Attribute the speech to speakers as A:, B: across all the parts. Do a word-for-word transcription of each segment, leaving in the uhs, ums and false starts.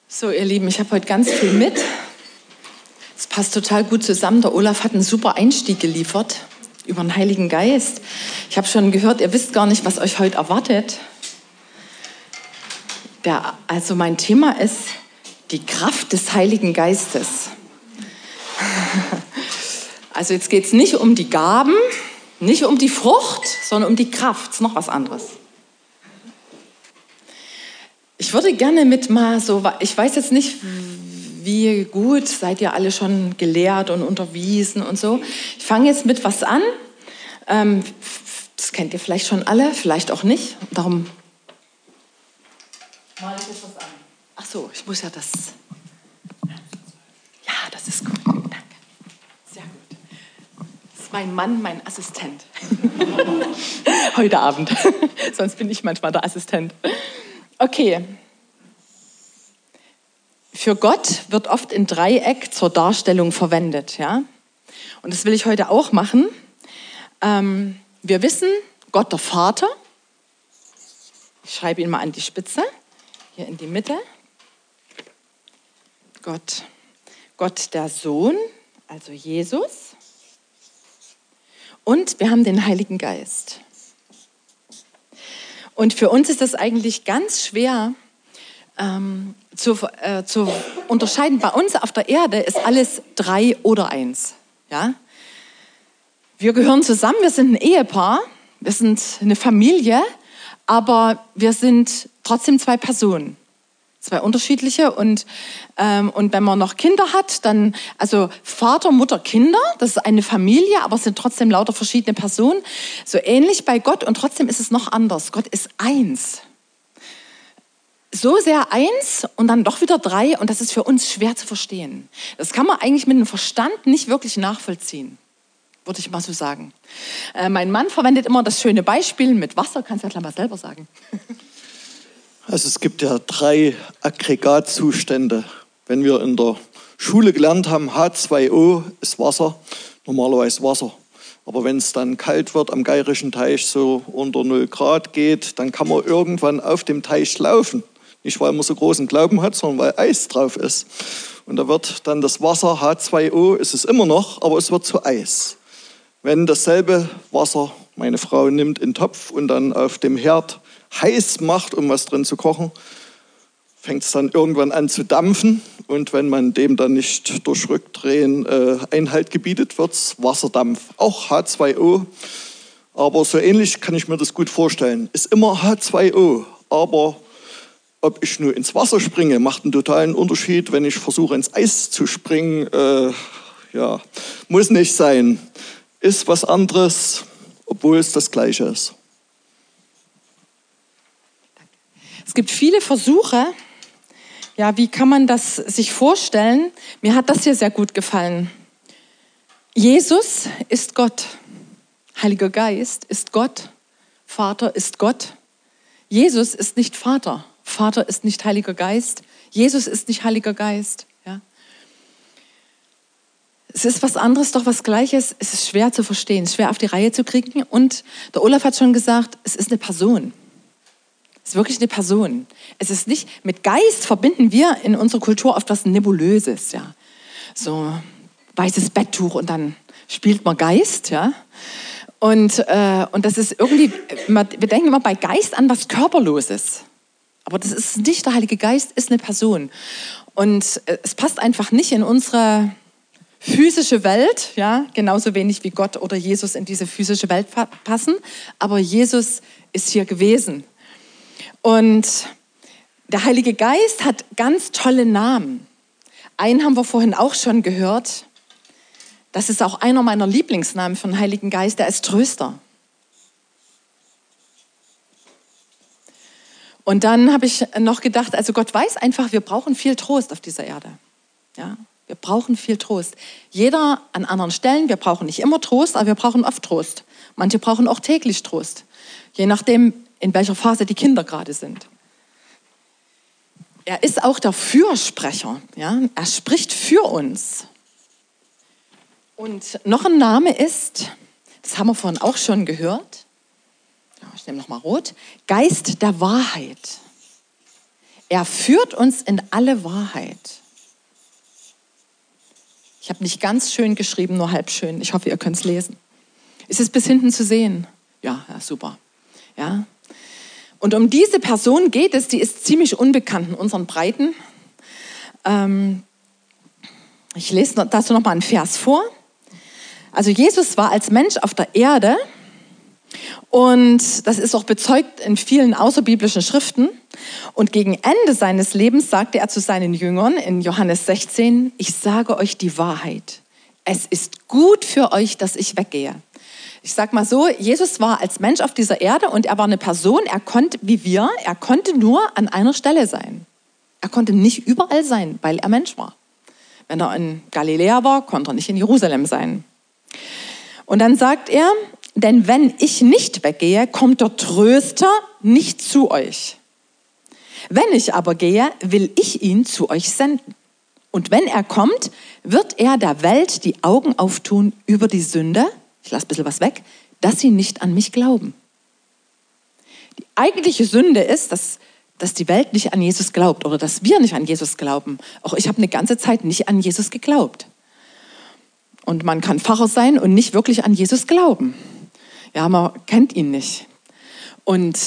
A: So, ihr Lieben, ich habe heute ganz viel mit. Es passt total gut zusammen. Der Olaf hat einen super Einstieg geliefert über den Heiligen Geist. Ich habe schon gehört, ihr wisst gar nicht, was euch heute erwartet. Der, also mein Thema ist die Kraft des Heiligen Geistes. Also jetzt geht es nicht um die Gaben, nicht um die Frucht, sondern um die Kraft. Das ist noch was anderes. Ich würde gerne mit mal so, ich weiß jetzt nicht, wie gut seid ihr alle schon gelehrt und unterwiesen und so. Ich fange jetzt mit was an. Ähm, das kennt ihr vielleicht schon alle, vielleicht auch nicht. Darum male ich jetzt was an. Ach so, ich muss ja das. Ja, das ist gut. Danke. Sehr gut. Das ist mein Mann, mein Assistent. Heute Abend. Sonst bin ich manchmal der Assistent. Okay. Für Gott wird oft ein Dreieck zur Darstellung verwendet, ja. Und das will ich heute auch machen. Ähm, wir wissen, Gott der Vater. Ich schreibe ihn mal an die Spitze, hier in die Mitte. Gott, Gott der Sohn, also Jesus. Und wir haben den Heiligen Geist. Und für uns ist das eigentlich ganz schwer ähm, zu, äh, zu unterscheiden. Bei uns auf der Erde ist alles drei oder eins. Ja? Wir gehören zusammen, wir sind ein Ehepaar, wir sind eine Familie, aber wir sind trotzdem zwei Personen. Zwei unterschiedliche. Und, ähm, und wenn man noch Kinder hat, dann, also Vater, Mutter, Kinder, das ist eine Familie, aber es sind trotzdem lauter verschiedene Personen. So ähnlich bei Gott und trotzdem ist es noch anders. Gott ist eins. So sehr eins und dann doch wieder drei und das ist für uns schwer zu verstehen. Das kann man eigentlich mit dem Verstand nicht wirklich nachvollziehen, würde ich mal so sagen. Äh, mein Mann verwendet immer das schöne Beispiel mit Wasser. Kannst du ja gleich mal selber sagen.
B: Also es gibt ja drei Aggregatzustände. Wenn wir in der Schule gelernt haben, H zwei O ist Wasser, normalerweise Wasser. Aber wenn es dann kalt wird am Geirischen Teich, so unter null Grad geht, dann kann man irgendwann auf dem Teich laufen. Nicht, weil man so großen Glauben hat, sondern weil Eis drauf ist. Und da wird dann das Wasser, H zwei O, ist es immer noch, aber es wird zu Eis. Wenn dasselbe Wasser meine Frau nimmt in den Topf und dann auf dem Herd heiß macht, um was drin zu kochen, fängt es dann irgendwann an zu dampfen. Und wenn man dem dann nicht durch Rückdrehen äh, Einhalt gebietet, wird es Wasserdampf. Auch H zwei O. Aber so ähnlich kann ich mir das gut vorstellen. Ist immer H zwei O. Aber ob ich nur ins Wasser springe, macht einen totalen Unterschied. Wenn ich versuche, ins Eis zu springen, äh, ja, muss nicht sein. Ist was anderes, obwohl es das Gleiche ist.
A: Es gibt viele Versuche, ja, wie kann man das sich vorstellen? Mir hat das hier sehr gut gefallen. Jesus ist Gott, Heiliger Geist ist Gott, Vater ist Gott. Jesus ist nicht Vater, Vater ist nicht Heiliger Geist, Jesus ist nicht Heiliger Geist. Ja. Es ist was anderes, doch was Gleiches. Es ist schwer zu verstehen, schwer auf die Reihe zu kriegen. Und der Olaf hat schon gesagt, es ist eine Person. Es ist wirklich eine Person. Es ist nicht, mit Geist verbinden wir in unserer Kultur oft was Nebulöses, ja. So weißes Betttuch und dann spielt man Geist, ja. Und, äh, und das ist irgendwie, wir denken immer bei Geist an was Körperloses. Aber das ist nicht, der Heilige Geist ist eine Person. Und äh, es passt einfach nicht in unsere physische Welt, ja, genauso wenig wie Gott oder Jesus in diese physische Welt passen. Aber Jesus ist hier gewesen. Und der Heilige Geist hat ganz tolle Namen. Einen haben wir vorhin auch schon gehört. Das ist auch einer meiner Lieblingsnamen für den Heiligen Geist, der ist Tröster. Und dann habe ich noch gedacht, also Gott weiß einfach, wir brauchen viel Trost auf dieser Erde. Ja, wir brauchen viel Trost. Jeder an anderen Stellen, wir brauchen nicht immer Trost, aber wir brauchen oft Trost. Manche brauchen auch täglich Trost, je nachdem, in welcher Phase die Kinder gerade sind. Er ist auch der Fürsprecher. Ja? Er spricht für uns. Und noch ein Name ist, das haben wir vorhin auch schon gehört, ich nehme nochmal rot, Geist der Wahrheit. Er führt uns in alle Wahrheit. Ich habe nicht ganz schön geschrieben, nur halb schön. Ich hoffe, ihr könnt es lesen. Ist es bis hinten zu sehen? Ja, ja, super. Ja. Und um diese Person geht es, die ist ziemlich unbekannt in unseren Breiten. Ähm, ich lese dazu noch mal einen Vers vor. Also Jesus war als Mensch auf der Erde und das ist auch bezeugt in vielen außerbiblischen Schriften. Und gegen Ende seines Lebens sagte er zu seinen Jüngern in Johannes sechzehn, ich sage euch die Wahrheit. Es ist gut für euch, dass ich weggehe. Ich sag mal so, Jesus war als Mensch auf dieser Erde und er war eine Person, er konnte, wie wir, er konnte nur an einer Stelle sein. Er konnte nicht überall sein, weil er Mensch war. Wenn er in Galiläa war, konnte er nicht in Jerusalem sein. Und dann sagt er, denn wenn ich nicht weggehe, kommt der Tröster nicht zu euch. Wenn ich aber gehe, will ich ihn zu euch senden. Und wenn er kommt, wird er der Welt die Augen auftun über die Sünde, ich lasse ein bisschen was weg, dass sie nicht an mich glauben. Die eigentliche Sünde ist, dass, dass die Welt nicht an Jesus glaubt oder dass wir nicht an Jesus glauben. Auch ich habe eine ganze Zeit nicht an Jesus geglaubt. Und man kann Pfarrer sein und nicht wirklich an Jesus glauben. Ja, man kennt ihn nicht. Und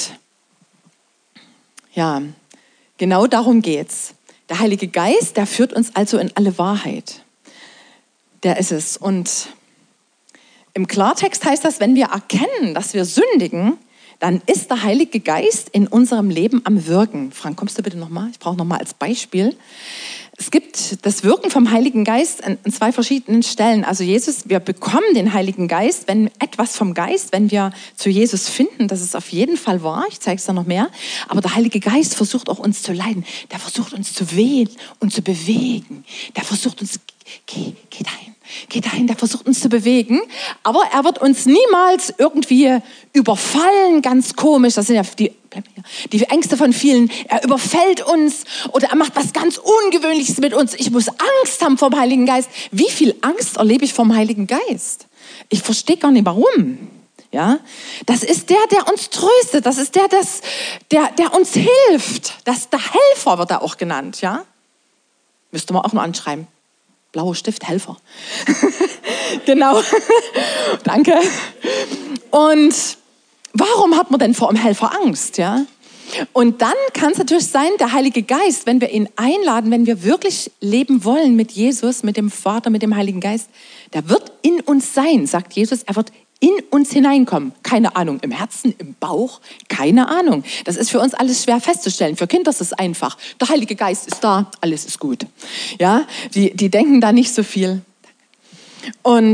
A: ja, genau darum geht's. Der Heilige Geist, der führt uns also in alle Wahrheit. Der ist es. Und im Klartext heißt das, wenn wir erkennen, dass wir sündigen, dann ist der Heilige Geist in unserem Leben am Wirken. Frank, kommst du bitte nochmal? Ich brauche nochmal als Beispiel. Es gibt das Wirken vom Heiligen Geist an zwei verschiedenen Stellen. Also Jesus, wir bekommen den Heiligen Geist, wenn etwas vom Geist, wenn wir zu Jesus finden, das ist auf jeden Fall wahr. Ich zeige es da noch mehr. Aber der Heilige Geist versucht auch uns zu leiden. Der versucht uns zu wählen und zu bewegen. Der versucht uns, geh, geh dahin. Geh dahin, der versucht uns zu bewegen, aber er wird uns niemals irgendwie überfallen, ganz komisch, das sind ja die, die Ängste von vielen, er überfällt uns oder er macht was ganz Ungewöhnliches mit uns. Ich muss Angst haben vom Heiligen Geist. Wie viel Angst erlebe ich vom Heiligen Geist? Ich verstehe gar nicht, warum. Ja, das ist der, der uns tröstet, das ist der, das, der, der uns hilft. Das, der Helfer wird er auch genannt, ja. Müsste man auch noch anschreiben. Blauer Stift, Helfer. Genau. Danke. Und warum hat man denn vor einem Helfer Angst? Ja? Und dann kann es natürlich sein, der Heilige Geist, wenn wir ihn einladen, wenn wir wirklich leben wollen mit Jesus, mit dem Vater, mit dem Heiligen Geist, der wird in uns sein, sagt Jesus. Er wird in uns hineinkommen. Keine Ahnung, im Herzen, im Bauch, keine Ahnung. Das ist für uns alles schwer festzustellen. Für Kinder ist es einfach. Der Heilige Geist ist da, alles ist gut. Ja, die, die denken da nicht so viel. Und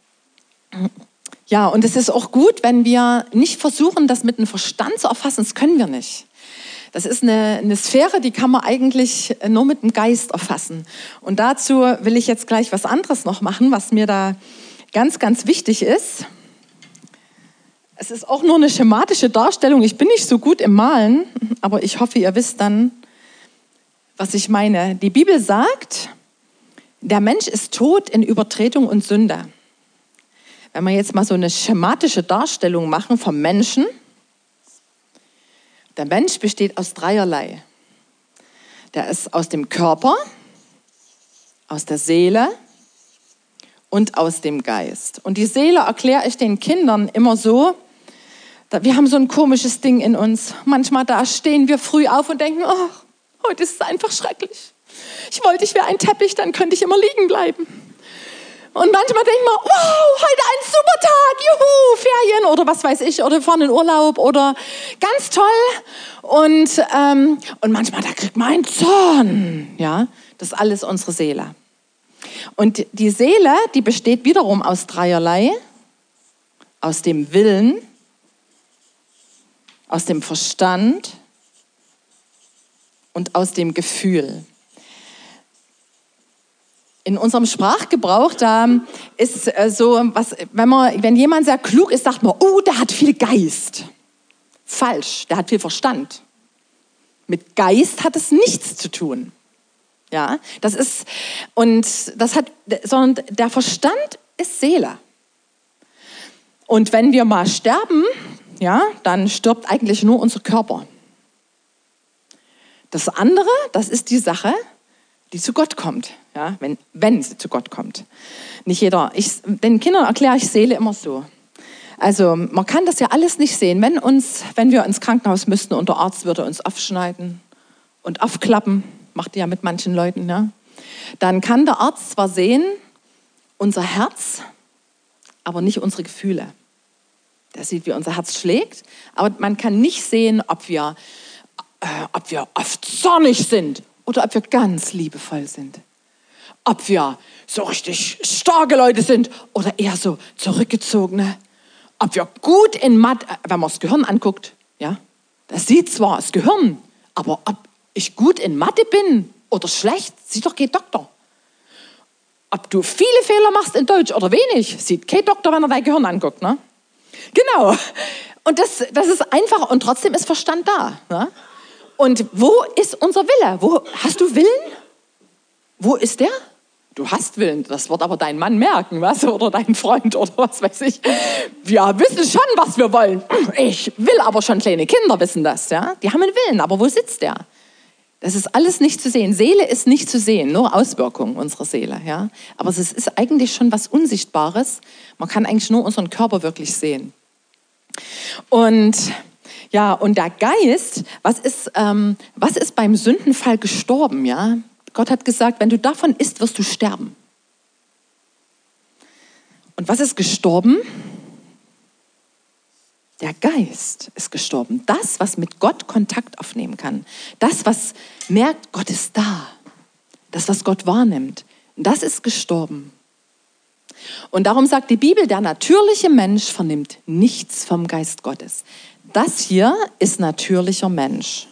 A: ja, und es ist auch gut, wenn wir nicht versuchen, das mit dem Verstand zu erfassen. Das können wir nicht. Das ist eine, eine Sphäre, die kann man eigentlich nur mit dem Geist erfassen. Und dazu will ich jetzt gleich was anderes noch machen, was mir da ganz, ganz wichtig ist. Es ist auch nur eine schematische Darstellung. Ich bin nicht so gut im Malen, aber ich hoffe, ihr wisst dann, was ich meine. Die Bibel sagt, der Mensch ist tot in Übertretung und Sünde. Wenn wir jetzt mal so eine schematische Darstellung machen vom Menschen, der Mensch besteht aus dreierlei. Der ist aus dem Körper, aus der Seele und aus dem Geist. Und die Seele erkläre ich den Kindern immer so, wir haben so ein komisches Ding in uns. Manchmal da stehen wir früh auf und denken, oh, heute ist es einfach schrecklich. Ich wollte, ich wäre ein Teppich, dann könnte ich immer liegen bleiben. Und manchmal denken wir, wow, heute ein super Tag, juhu, Ferien oder was weiß ich, oder fahren in Urlaub oder ganz toll. Und, ähm, und manchmal, da kriegt man einen Zorn. Ja, das ist alles unsere Seele. Und die Seele, die besteht wiederum aus dreierlei. Aus dem Willen, aus dem Verstand und aus dem Gefühl. In unserem Sprachgebrauch, da ist so, was, wenn man, wenn jemand sehr klug ist, sagt man, oh, der hat viel Geist. Falsch, der hat viel Verstand. Mit Geist hat es nichts zu tun. Ja, das ist, und das hat, sondern der Verstand ist Seele. Und wenn wir mal sterben, ja, dann stirbt eigentlich nur unser Körper. Das andere, das ist die Sache, die zu Gott kommt, ja, wenn, wenn sie zu Gott kommt. Nicht jeder, ich, den Kindern erkläre ich Seele immer so. Also man kann das ja alles nicht sehen. Wenn, uns, wenn wir ins Krankenhaus müssten und der Arzt würde uns aufschneiden und aufklappen, macht er ja mit manchen Leuten, ja, dann kann der Arzt zwar sehen, unser Herz, aber nicht unsere Gefühle. Der sieht, wie unser Herz schlägt, aber man kann nicht sehen, ob wir, äh, ob wir oft zornig sind oder ob wir ganz liebevoll sind. Ob wir so richtig starke Leute sind oder eher so zurückgezogene. Ob wir gut in Mathe, wenn man das Gehirn anguckt, ja, das sieht zwar das Gehirn, aber ob ich gut in Mathe bin oder schlecht, sieht doch kein Doktor. Ob du viele Fehler machst in Deutsch oder wenig, sieht kein Doktor, wenn er dein Gehirn anguckt. Ne? Genau. Und das, das ist einfach, und trotzdem ist Verstand da. Ne? Und wo ist unser Wille? Wo, hast du Willen? Wo ist der? Du hast Willen, das wird aber dein Mann merken, was? Oder dein Freund oder was weiß ich. Wir wissen schon, was wir wollen. Ich will aber schon, kleine Kinder wissen das. Ja? Die haben einen Willen, aber wo sitzt der? Das ist alles nicht zu sehen. Seele ist nicht zu sehen, nur Auswirkungen unserer Seele. Ja? Aber es ist eigentlich schon was Unsichtbares. Man kann eigentlich nur unseren Körper wirklich sehen. Und ja, und der Geist, was ist, ähm, was ist beim Sündenfall gestorben? Ja? Gott hat gesagt, wenn du davon isst, wirst du sterben. Und was ist gestorben? Der Geist ist gestorben. Das, was mit Gott Kontakt aufnehmen kann. Das, was merkt, Gott ist da. Das, was Gott wahrnimmt. Das ist gestorben. Und darum sagt die Bibel, der natürliche Mensch vernimmt nichts vom Geist Gottes. Das hier ist natürlicher Mensch.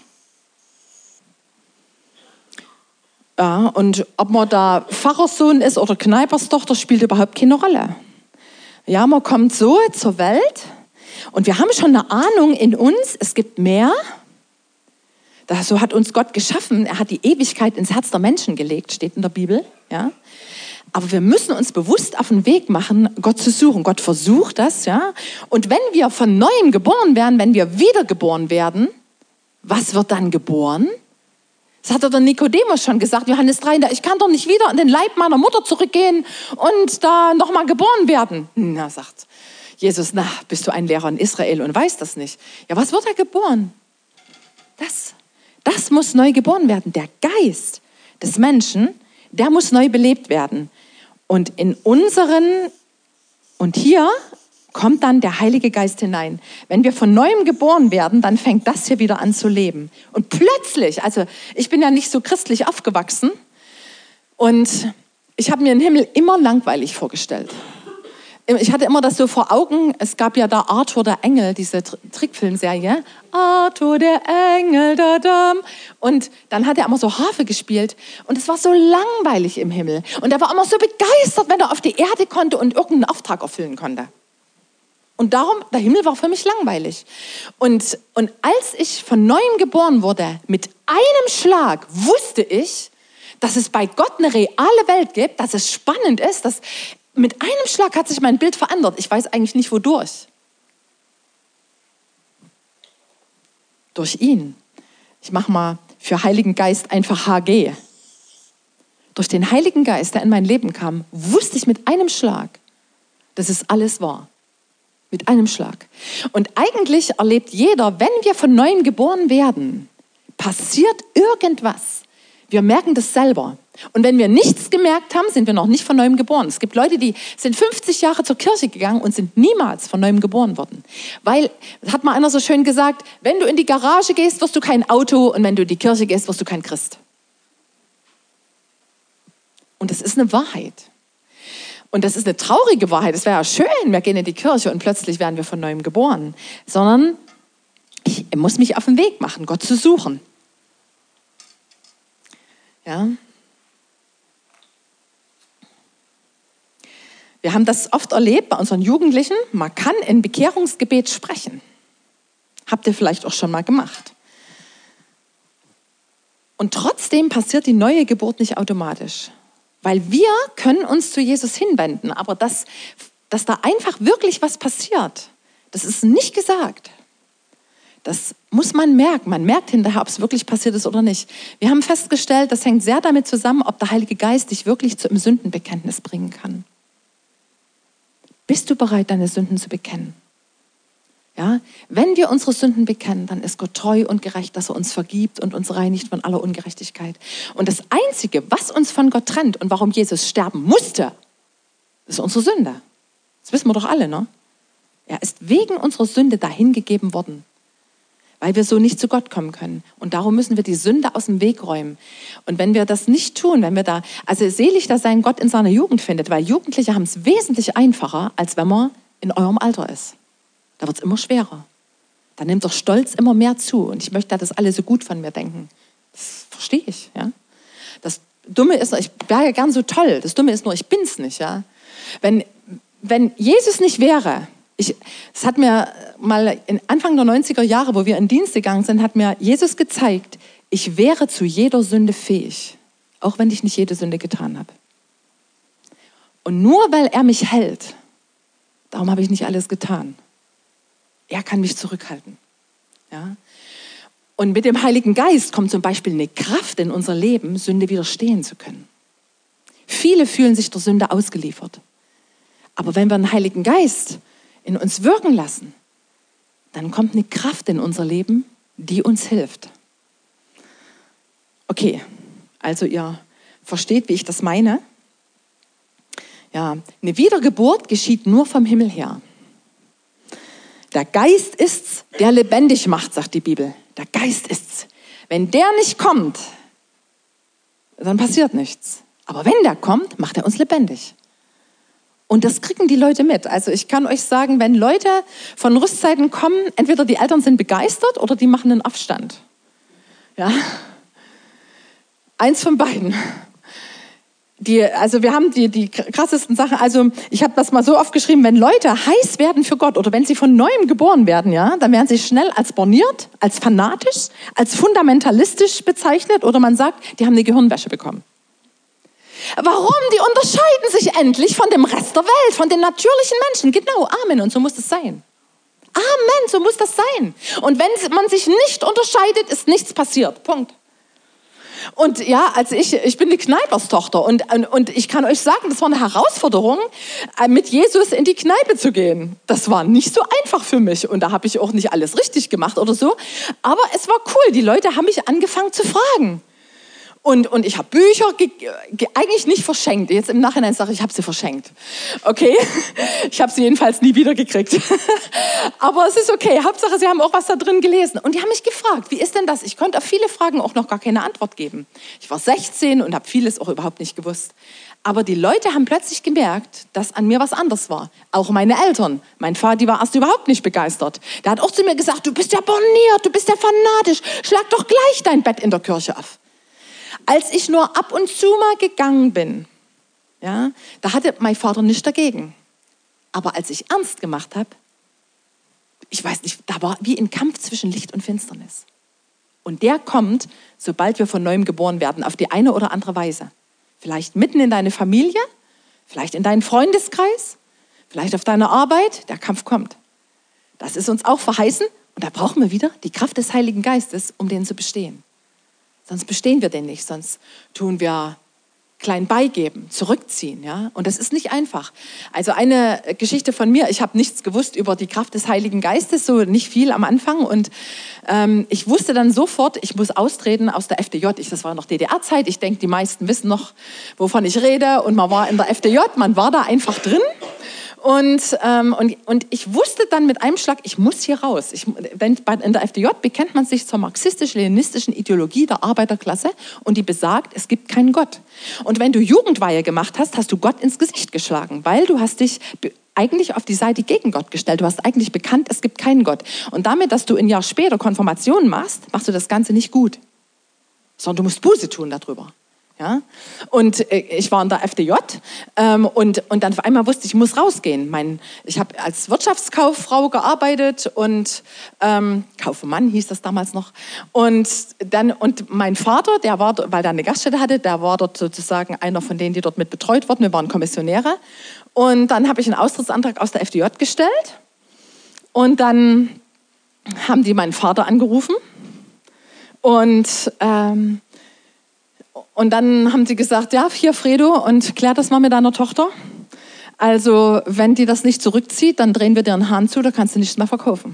A: Ja, und ob man da Pfarrerssohn ist oder Kneiperstochter, spielt überhaupt keine Rolle. Ja, man kommt so zur Welt und wir haben schon eine Ahnung in uns, es gibt mehr. Das, so hat uns Gott geschaffen. Er hat die Ewigkeit ins Herz der Menschen gelegt, steht in der Bibel. Ja. Aber wir müssen uns bewusst auf den Weg machen, Gott zu suchen. Gott versucht das. Ja. Und wenn wir von Neuem geboren werden, wenn wir wiedergeboren werden, was wird dann geboren? Das hat der Nikodemus schon gesagt, Johannes drei, ich kann doch nicht wieder in den Leib meiner Mutter zurückgehen und da nochmal geboren werden. Na, sagt Jesus, na, bist du ein Lehrer in Israel und weißt das nicht. Ja, was wird da geboren? Das, das muss neu geboren werden. Der Geist des Menschen, der muss neu belebt werden. Und in unseren, und hier kommt dann der Heilige Geist hinein. Wenn wir von Neuem geboren werden, dann fängt das hier wieder an zu leben. Und plötzlich, also ich bin ja nicht so christlich aufgewachsen und ich habe mir den Himmel immer langweilig vorgestellt. Ich hatte immer das so vor Augen, es gab ja da Arthur der Engel, diese Trickfilmserie. Arthur der Engel, da dam. Und dann hat er immer so Harfe gespielt und es war so langweilig im Himmel. Und er war immer so begeistert, wenn er auf die Erde konnte und irgendeinen Auftrag erfüllen konnte. Und darum, der Himmel war für mich langweilig. Und, und als ich von Neuem geboren wurde, mit einem Schlag wusste ich, dass es bei Gott eine reale Welt gibt, dass es spannend ist, dass mit einem Schlag hat sich mein Bild verändert. Ich weiß eigentlich nicht, wodurch. Durch ihn. Ich mache mal für Heiligen Geist einfach H G. Durch den Heiligen Geist, der in mein Leben kam, wusste ich mit einem Schlag, dass es alles war. Mit einem Schlag. Und eigentlich erlebt jeder, wenn wir von Neuem geboren werden, passiert irgendwas. Wir merken das selber. Und wenn wir nichts gemerkt haben, sind wir noch nicht von Neuem geboren. Es gibt Leute, die sind fünfzig Jahre zur Kirche gegangen und sind niemals von Neuem geboren worden. Weil, das hat mal einer so schön gesagt, wenn du in die Garage gehst, wirst du kein Auto und wenn du in die Kirche gehst, wirst du kein Christ. Und das ist eine Wahrheit. Und das ist eine traurige Wahrheit. Es wäre ja schön, wir gehen in die Kirche und plötzlich werden wir von Neuem geboren. Sondern ich muss mich auf den Weg machen, Gott zu suchen. Ja. Wir haben das oft erlebt bei unseren Jugendlichen. Man kann in Bekehrungsgebet sprechen. Habt ihr vielleicht auch schon mal gemacht. Und trotzdem passiert die neue Geburt nicht automatisch. Weil wir können uns zu Jesus hinwenden, aber dass, dass da einfach wirklich was passiert, das ist nicht gesagt. Das muss man merken. Man merkt hinterher, ob es wirklich passiert ist oder nicht. Wir haben festgestellt, das hängt sehr damit zusammen, ob der Heilige Geist dich wirklich zu einem Sündenbekenntnis bringen kann. Bist du bereit, deine Sünden zu bekennen? Ja? Wenn wir unsere Sünden bekennen, dann ist Gott treu und gerecht, dass er uns vergibt und uns reinigt von aller Ungerechtigkeit. Und das Einzige, was uns von Gott trennt und warum Jesus sterben musste, ist unsere Sünde. Das wissen wir doch alle, ne? Er ist wegen unserer Sünde dahingegeben worden, weil wir so nicht zu Gott kommen können. Und darum müssen wir die Sünde aus dem Weg räumen. Und wenn wir das nicht tun, wenn wir da, also selig, dass sein Gott in seiner Jugend findet, weil Jugendliche haben es wesentlich einfacher, als wenn man in eurem Alter ist. Da wird es immer schwerer. Da nimmt der Stolz immer mehr zu. Und ich möchte, dass alle so gut von mir denken. Das verstehe ich, ja. Das Dumme ist, ich wäre ja gern so toll. Das Dumme ist nur, ich bin's nicht, ja. Wenn, wenn Jesus nicht wäre, Ich, es hat mir mal in Anfang der neunziger Jahre, wo wir in Dienst gegangen sind, hat mir Jesus gezeigt, ich wäre zu jeder Sünde fähig, auch wenn ich nicht jede Sünde getan habe. Und nur weil er mich hält, darum habe ich nicht alles getan. Er kann mich zurückhalten. Ja? Und mit dem Heiligen Geist kommt zum Beispiel eine Kraft in unser Leben, Sünde widerstehen zu können. Viele fühlen sich der Sünde ausgeliefert. Aber wenn wir den Heiligen Geist in uns wirken lassen, dann kommt eine Kraft in unser Leben, die uns hilft. Okay, also ihr versteht, wie ich das meine. Ja, eine Wiedergeburt geschieht nur vom Himmel her. Der Geist ist's, der lebendig macht, sagt die Bibel. Der Geist ist's. Wenn der nicht kommt, dann passiert nichts. Aber wenn der kommt, macht er uns lebendig. Und das kriegen die Leute mit. Also ich kann euch sagen, wenn Leute von Rüstzeiten kommen, entweder die Eltern sind begeistert oder die machen einen Aufstand. Ja, eins von beiden. Die, also wir haben die, die krassesten Sachen. Also ich habe das mal so oft geschrieben, wenn Leute heiß werden für Gott oder wenn sie von Neuem geboren werden, ja, dann werden sie schnell als borniert, als fanatisch, als fundamentalistisch bezeichnet oder man sagt, die haben eine Gehirnwäsche bekommen. Warum? Die unterscheiden sich endlich von dem Rest der Welt, von den natürlichen Menschen. Genau, Amen. Und so muss es sein. Amen, so muss das sein. Und wenn man sich nicht unterscheidet, ist nichts passiert. Punkt. Und ja, also ich, ich bin die Kneiperstochter und, und, und ich kann euch sagen, das war eine Herausforderung, mit Jesus in die Kneipe zu gehen. Das war nicht so einfach für mich und da habe ich auch nicht alles richtig gemacht oder so. Aber es war cool, die Leute haben mich angefangen zu fragen. Und, und ich habe Bücher ge- ge- eigentlich nicht verschenkt. Jetzt im Nachhinein sage ich, ich habe sie verschenkt. Okay, ich habe sie jedenfalls nie wieder gekriegt. Aber es ist okay. Hauptsache, sie haben auch was da drin gelesen. Und die haben mich gefragt, wie ist denn das? Ich konnte auf viele Fragen auch noch gar keine Antwort geben. Ich war sechzehn und habe vieles auch überhaupt nicht gewusst. Aber die Leute haben plötzlich gemerkt, dass an mir was anderes war. Auch meine Eltern. Mein Vater war erst überhaupt nicht begeistert. Der hat auch zu mir gesagt, du bist ja borniert, du bist ja fanatisch. Schlag doch gleich dein Bett in der Kirche auf. Als ich nur ab und zu mal gegangen bin, ja, da hatte mein Vater nichts dagegen. Aber als ich ernst gemacht habe, ich weiß nicht, da war wie ein Kampf zwischen Licht und Finsternis. Und der kommt, sobald wir von Neuem geboren werden, auf die eine oder andere Weise. Vielleicht mitten in deine Familie, vielleicht in deinen Freundeskreis, vielleicht auf deiner Arbeit, der Kampf kommt. Das ist uns auch verheißen und da brauchen wir wieder die Kraft des Heiligen Geistes, um den zu bestehen. Sonst bestehen wir den nicht, sonst tun wir klein beigeben, zurückziehen. Ja? Und das ist nicht einfach. Also eine Geschichte von mir, ich habe nichts gewusst über die Kraft des Heiligen Geistes, so nicht viel am Anfang. Und ähm, ich wusste dann sofort, ich muss austreten aus der F D J. Ich, das war noch D D R-Zeit, ich denke, die meisten wissen noch, wovon ich rede. Und man war in der F D J, man war da einfach drin. Und, ähm, und, und ich wusste dann mit einem Schlag, ich muss hier raus. Ich, wenn, in der F D J bekennt man sich zur marxistisch-leninistischen Ideologie der Arbeiterklasse und die besagt, es gibt keinen Gott. Und wenn du Jugendweihe gemacht hast, hast du Gott ins Gesicht geschlagen, weil du hast dich eigentlich auf die Seite gegen Gott gestellt. Du hast eigentlich bekannt, es gibt keinen Gott. Und damit, dass du ein Jahr später Konfirmation machst, machst du das Ganze nicht gut, sondern du musst Buße tun darüber. Ja? Und äh, ich war in der F D J ähm, und, und dann auf einmal wusste ich, ich muss rausgehen. Mein, ich habe als Wirtschaftskauffrau gearbeitet und ähm, Kaufmann hieß das damals noch. Und, dann, und mein Vater, der war, weil er eine Gaststätte hatte, der war dort sozusagen einer von denen, die dort mit betreut wurden. Wir waren Kommissionäre. Und dann habe ich einen Austrittsantrag aus der F D J gestellt und dann haben die meinen Vater angerufen und, ähm, und dann haben sie gesagt, ja, hier Fredo, und klär das mal mit deiner Tochter. Also wenn die das nicht zurückzieht, dann drehen wir dir einen Hahn zu, da kannst du nichts mehr verkaufen.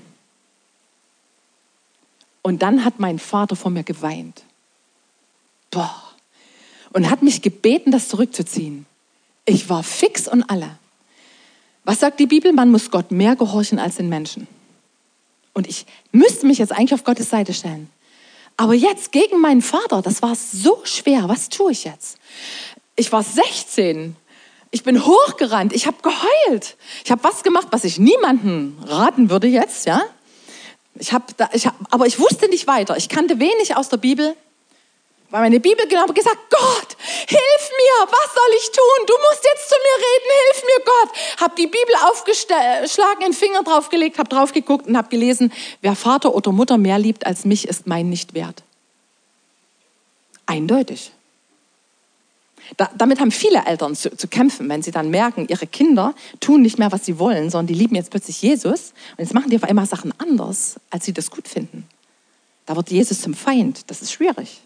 A: Und dann hat mein Vater vor mir geweint. Boah. Und hat mich gebeten, das zurückzuziehen. Ich war fix und alle. Was sagt die Bibel? Man muss Gott mehr gehorchen als den Menschen. Und ich müsste mich jetzt eigentlich auf Gottes Seite stellen. Aber jetzt gegen meinen Vater, das war so schwer. Was tue ich jetzt? Ich war sechzehn. Ich bin hochgerannt. Ich habe geheult. Ich habe was gemacht, was ich niemandem raten würde jetzt. Ja? Ich hab da, ich hab, aber ich wusste nicht weiter. Ich kannte wenig aus der Bibel. Weil meine Bibel genau gesagt, Gott, hilf mir, was soll ich tun? Du musst jetzt zu mir reden, hilf mir Gott. Hab die Bibel aufgeschlagen, den Finger draufgelegt, hab drauf geguckt und hab gelesen, wer Vater oder Mutter mehr liebt als mich, ist mein nicht wert. Eindeutig. Da, damit haben viele Eltern zu, zu kämpfen, wenn sie dann merken, ihre Kinder tun nicht mehr, was sie wollen, sondern die lieben jetzt plötzlich Jesus und jetzt machen die auf einmal Sachen anders, als sie das gut finden. Da wird Jesus zum Feind, das ist schwierig.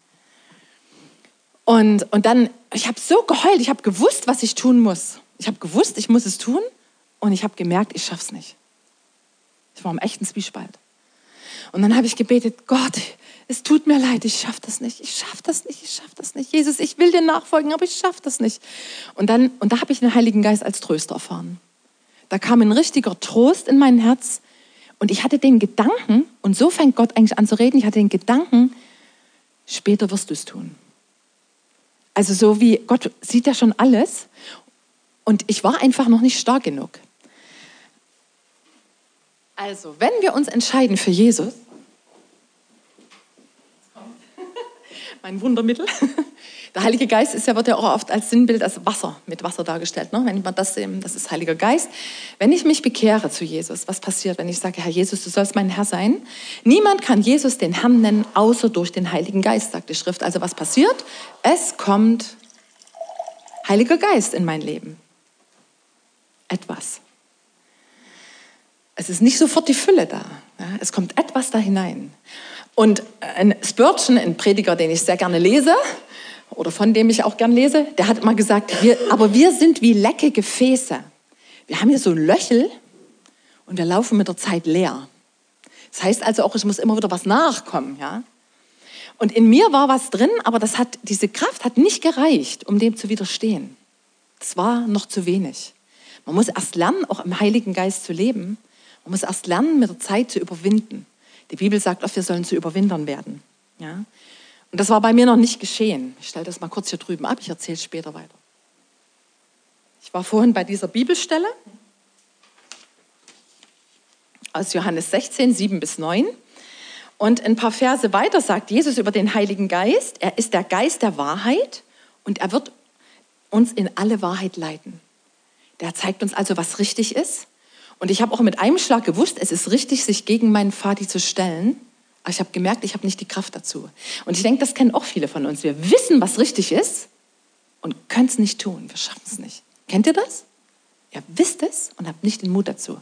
A: Und, und dann, ich habe so geheult, ich habe gewusst, was ich tun muss. Ich habe gewusst, ich muss es tun und ich habe gemerkt, ich schaff's nicht. Ich war im echten Zwiespalt. Und dann habe ich gebetet, Gott, es tut mir leid, ich schaffe das nicht, ich schaffe das nicht, ich schaffe das nicht. Jesus, ich will dir nachfolgen, aber ich schaffe das nicht. Und, dann, und da habe ich den Heiligen Geist als Tröster erfahren. Da kam ein richtiger Trost in mein Herz und ich hatte den Gedanken, und so fängt Gott eigentlich an zu reden, ich hatte den Gedanken, später wirst du es tun. Also so wie, Gott sieht ja schon alles und ich war einfach noch nicht stark genug. Also, wenn wir uns entscheiden für Jesus, mein Wundermittel, der Heilige Geist ist ja, wird ja auch oft als Sinnbild, als Wasser, mit Wasser dargestellt. Ne? Wenn man das sehen, das ist Heiliger Geist. Wenn ich mich bekehre zu Jesus, was passiert, wenn ich sage, Herr Jesus, du sollst mein Herr sein? Niemand kann Jesus den Herrn nennen, außer durch den Heiligen Geist, sagt die Schrift. Also was passiert? Es kommt Heiliger Geist in mein Leben. Etwas. Es ist nicht sofort die Fülle da. Ja? Es kommt etwas da hinein. Und ein Spurgeon, ein Prediger, den ich sehr gerne lese, oder von dem ich auch gern lese, der hat immer gesagt, wir, aber wir sind wie lecke Gefäße. Wir haben hier so ein Löchel und wir laufen mit der Zeit leer. Das heißt also auch, es muss immer wieder was nachkommen. Ja? Und in mir war was drin, aber das hat, diese Kraft hat nicht gereicht, um dem zu widerstehen. Das war noch zu wenig. Man muss erst lernen, auch im Heiligen Geist zu leben. Man muss erst lernen, mit der Zeit zu überwinden. Die Bibel sagt oft, wir sollen zu Überwindern werden. Ja? Und das war bei mir noch nicht geschehen. Ich stelle das mal kurz hier drüben ab, ich erzähle später weiter. Ich war vorhin bei dieser Bibelstelle aus Johannes sechzehn, sieben bis neun. Und ein paar Verse weiter sagt Jesus über den Heiligen Geist, er ist der Geist der Wahrheit und er wird uns in alle Wahrheit leiten. Der zeigt uns also, was richtig ist. Und ich habe auch mit einem Schlag gewusst, es ist richtig, sich gegen meinen Vati zu stellen. Aber ich habe gemerkt, ich habe nicht die Kraft dazu. Und ich denke, das kennen auch viele von uns. Wir wissen, was richtig ist und können es nicht tun. Wir schaffen es nicht. Kennt ihr das? Ihr wisst es und habt nicht den Mut dazu.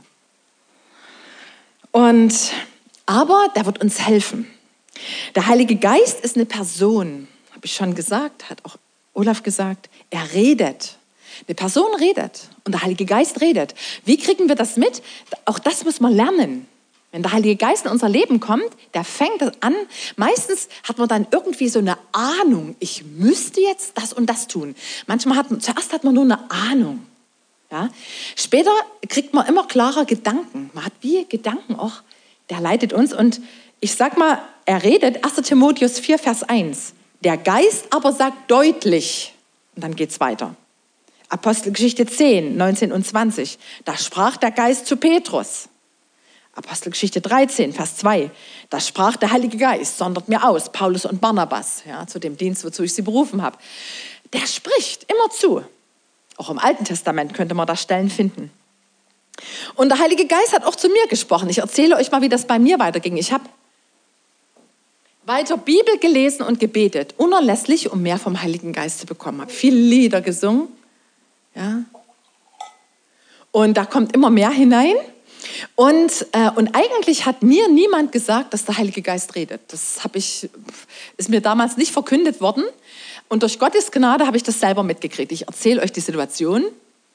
A: Und, aber der wird uns helfen. Der Heilige Geist ist eine Person, habe ich schon gesagt, hat auch Olaf gesagt. Er redet. Eine Person redet und der Heilige Geist redet. Wie kriegen wir das mit? Auch das muss man lernen. Wenn der Heilige Geist in unser Leben kommt, der fängt an. Meistens hat man dann irgendwie so eine Ahnung. Ich müsste jetzt das und das tun. Manchmal hat man, zuerst hat man nur eine Ahnung. Ja? Später kriegt man immer klarer Gedanken. Man hat wie Gedanken auch. Der leitet uns. Und ich sag mal, er redet, erster Timotheus vier, Vers eins. Der Geist aber sagt deutlich. Und dann geht's weiter. Apostelgeschichte zehn, neunzehn und zwanzig. Da sprach der Geist zu Petrus. Apostelgeschichte dreizehn, Vers zwei. Da sprach der Heilige Geist, sondert mir aus, Paulus und Barnabas, ja, zu dem Dienst, wozu ich sie berufen habe. Der spricht immer zu. Auch im Alten Testament könnte man da Stellen finden. Und der Heilige Geist hat auch zu mir gesprochen. Ich erzähle euch mal, wie das bei mir weiterging. Ich habe weiter Bibel gelesen und gebetet, unerlässlich, um mehr vom Heiligen Geist zu bekommen. Ich habe viele Lieder gesungen. Ja. Und da kommt immer mehr hinein. Und, äh, und eigentlich hat mir niemand gesagt, dass der Heilige Geist redet. Das hab ich, ist mir damals nicht verkündet worden. Und durch Gottes Gnade habe ich das selber mitgekriegt. Ich erzähle euch die Situation.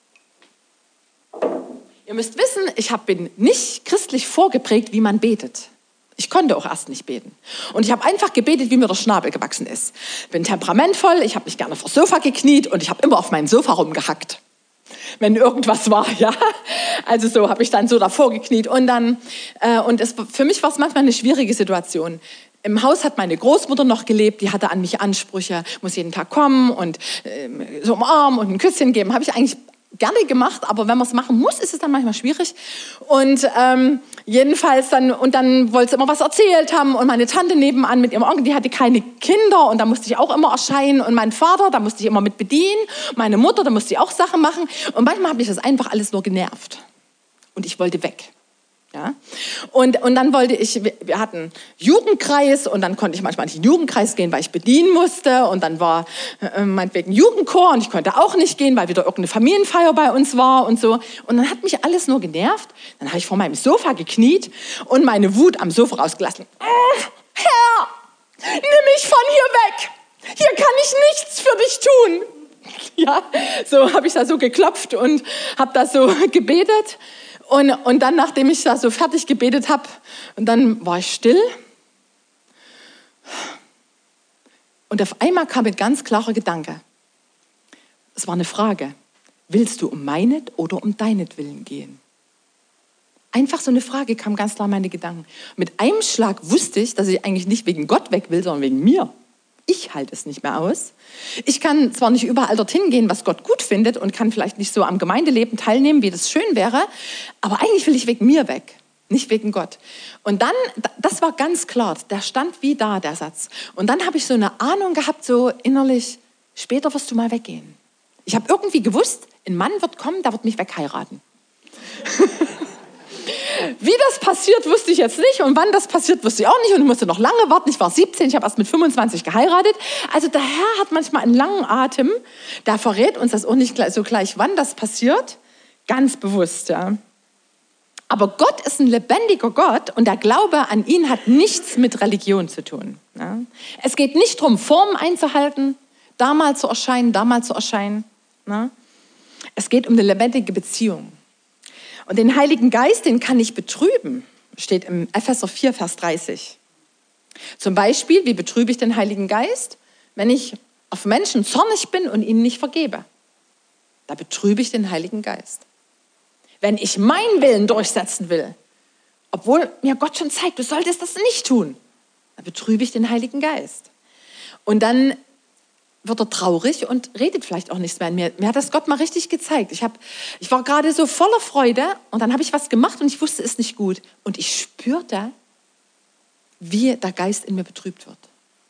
A: Ihr müsst wissen, ich hab, bin nicht christlich vorgeprägt, wie man betet. Ich konnte auch erst nicht beten. Und ich habe einfach gebetet, wie mir der Schnabel gewachsen ist. Bin temperamentvoll, ich habe mich gerne vor Sofa gekniet und ich habe immer auf meinem Sofa rumgehackt. Wenn irgendwas war, ja. Also so habe ich dann so davor gekniet. Und dann, äh, und es, für mich war es manchmal eine schwierige Situation. Im Haus hat meine Großmutter noch gelebt, die hatte an mich Ansprüche, muss jeden Tag kommen und äh, so umarmen und ein Küsschen geben. Habe ich eigentlich gerne gemacht, aber wenn man es machen muss, ist es dann manchmal schwierig. Und ähm, jedenfalls dann, und dann wollte sie immer was erzählt haben und meine Tante nebenan mit ihrem Onkel, die hatte keine Kinder und da musste ich auch immer erscheinen und mein Vater, da musste ich immer mit bedienen, meine Mutter, da musste ich auch Sachen machen und manchmal hat mich das einfach alles nur genervt und ich wollte weg. Ja? Und, und dann wollte ich, wir hatten Jugendkreis und dann konnte ich manchmal nicht in den Jugendkreis gehen, weil ich bedienen musste und dann war äh, meinetwegen Jugendchor und ich konnte auch nicht gehen, weil wieder irgendeine Familienfeier bei uns war und so. Und dann hat mich alles nur genervt. Dann habe ich vor meinem Sofa gekniet und meine Wut am Sofa rausgelassen. Oh, Herr, nimm mich von hier weg. Hier kann ich nichts für dich tun. Ja, so habe ich da so geklopft und habe da so gebetet. Und, und dann, nachdem ich da so fertig gebetet habe, und dann war ich still. Und auf einmal kam ein ganz klarer Gedanke. Es war eine Frage. Willst du um meinet oder um deinetwillen gehen? Einfach so eine Frage kam ganz klar in meine Gedanken. Mit einem Schlag wusste ich, dass ich eigentlich nicht wegen Gott weg will, sondern wegen mir. Ich halte es nicht mehr aus. Ich kann zwar nicht überall dorthin gehen, was Gott gut findet und kann vielleicht nicht so am Gemeindeleben teilnehmen, wie das schön wäre, aber eigentlich will ich wegen mir weg, nicht wegen Gott. Und dann, das war ganz klar, der stand wie da, der Satz. Und dann habe ich so eine Ahnung gehabt, so innerlich, später wirst du mal weggehen. Ich habe irgendwie gewusst, ein Mann wird kommen, der wird mich wegheiraten. Wie das passiert, wusste ich jetzt nicht und wann das passiert, wusste ich auch nicht und ich musste noch lange warten. Ich war siebzehn, ich habe erst mit fünfundzwanzig geheiratet. Also der Herr hat manchmal einen langen Atem, da verrät uns das auch nicht so gleich, wann das passiert, ganz bewusst. Ja. Aber Gott ist ein lebendiger Gott und der Glaube an ihn hat nichts mit Religion zu tun. Ja. Es geht nicht darum, Formen einzuhalten, da mal zu erscheinen, da mal zu erscheinen. Ja. Es geht um eine lebendige Beziehung. Und den Heiligen Geist, den kann ich betrüben, steht im Epheser vier, Vers dreißig. Zum Beispiel, wie betrübe ich den Heiligen Geist? Wenn ich auf Menschen zornig bin und ihnen nicht vergebe. Da betrübe ich den Heiligen Geist. Wenn ich meinen Willen durchsetzen will, obwohl mir Gott schon zeigt, du solltest das nicht tun, da betrübe ich den Heiligen Geist. Und dann wird er traurig und redet vielleicht auch nichts mehr an mir. Mir hat das Gott mal richtig gezeigt. Ich, hab, ich war gerade so voller Freude und dann habe ich was gemacht und ich wusste, es ist nicht gut. Und ich spürte, wie der Geist in mir betrübt wird.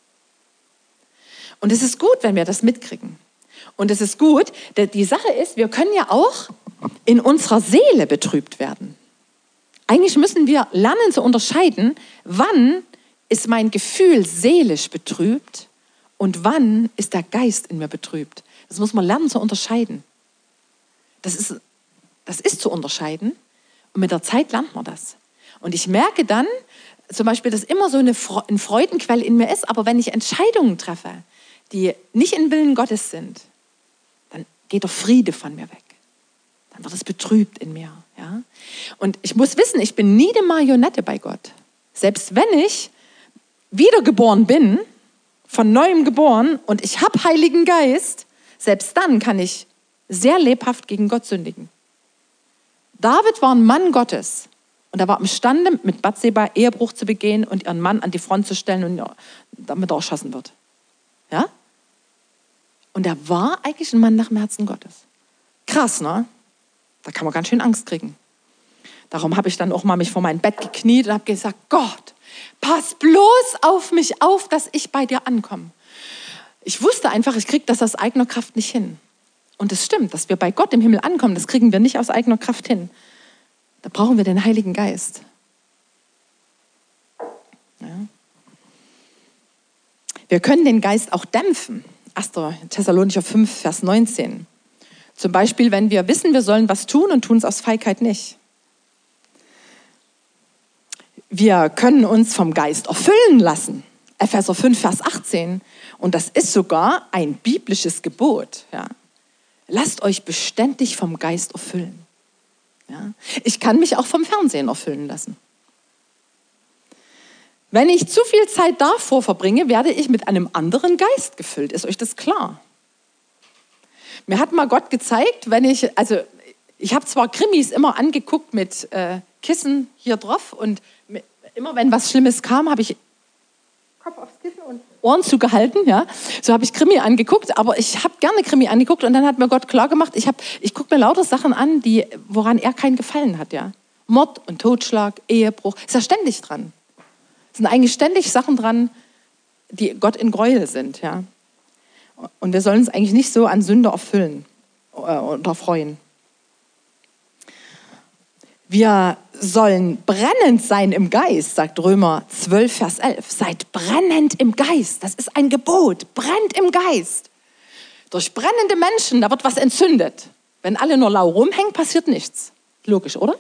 A: Und es ist gut, wenn wir das mitkriegen. Und es ist gut, denn die Sache ist, wir können ja auch in unserer Seele betrübt werden. Eigentlich müssen wir lernen zu unterscheiden, wann ist mein Gefühl seelisch betrübt und wann ist der Geist in mir betrübt. Das muss man lernen zu unterscheiden. Das ist, das ist zu unterscheiden und mit der Zeit lernt man das. Und ich merke dann zum Beispiel, dass immer so eine ein Freudenquell in mir ist, aber wenn ich Entscheidungen treffe, die nicht im Willen Gottes sind, dann geht der Friede von mir weg. Dann wird es betrübt in mir. Ja? Und ich muss wissen, ich bin nie eine Marionette bei Gott. Selbst wenn ich wiedergeboren bin, von neuem geboren und ich habe Heiligen Geist, selbst dann kann ich sehr lebhaft gegen Gott sündigen. David war ein Mann Gottes und er war imstande, mit Bathseba Ehebruch zu begehen und ihren Mann an die Front zu stellen und damit er erschossen wird. Ja? Und er war eigentlich ein Mann nach dem Herzen Gottes. Krass, ne? Da kann man ganz schön Angst kriegen. Darum habe ich dann auch mal mich vor mein Bett gekniet und habe gesagt, Gott, pass bloß auf mich auf, dass ich bei dir ankomme. Ich wusste einfach, ich kriege das aus eigener Kraft nicht hin. Und es stimmt, dass wir bei Gott im Himmel ankommen, das kriegen wir nicht aus eigener Kraft hin. Da brauchen wir den Heiligen Geist. Ja. Wir können den Geist auch dämpfen. erster Thessalonicher fünf, Vers neunzehn. Zum Beispiel, wenn wir wissen, wir sollen was tun und tun es aus Feigheit nicht. Wir können uns vom Geist erfüllen lassen. Epheser fünf, Vers achtzehn. Und das ist sogar ein biblisches Gebot. Ja. Lasst euch beständig vom Geist erfüllen. Ja. Ich kann mich auch vom Fernsehen erfüllen lassen. Wenn ich zu viel Zeit davor verbringe, werde ich mit einem anderen Geist gefüllt. Ist euch das klar? Mir hat mal Gott gezeigt, wenn ich, also ich habe zwar Krimis immer angeguckt mit äh, Kissen hier drauf und mit, immer wenn was Schlimmes kam, habe ich Kopf aufs Kissen und Ohren zugehalten, ja. So habe ich Krimi angeguckt, aber ich habe gerne Krimi angeguckt und dann hat mir Gott klar gemacht, ich, hab, ich gucke mir lauter Sachen an, die, woran er keinen Gefallen hat, ja. Mord und Totschlag, Ehebruch, ist er ständig dran. Es sind eigentlich ständig Sachen dran, die Gott in Gräuel sind, ja. Und wir sollen uns eigentlich nicht so an Sünde erfüllen oder freuen. Wir sollen brennend sein im Geist, sagt Römer zwölf, Vers elf. Seid brennend im Geist. Das ist ein Gebot. Brennt im Geist. Durch brennende Menschen, da wird was entzündet. Wenn alle nur lau rumhängen, passiert nichts. Logisch, oder?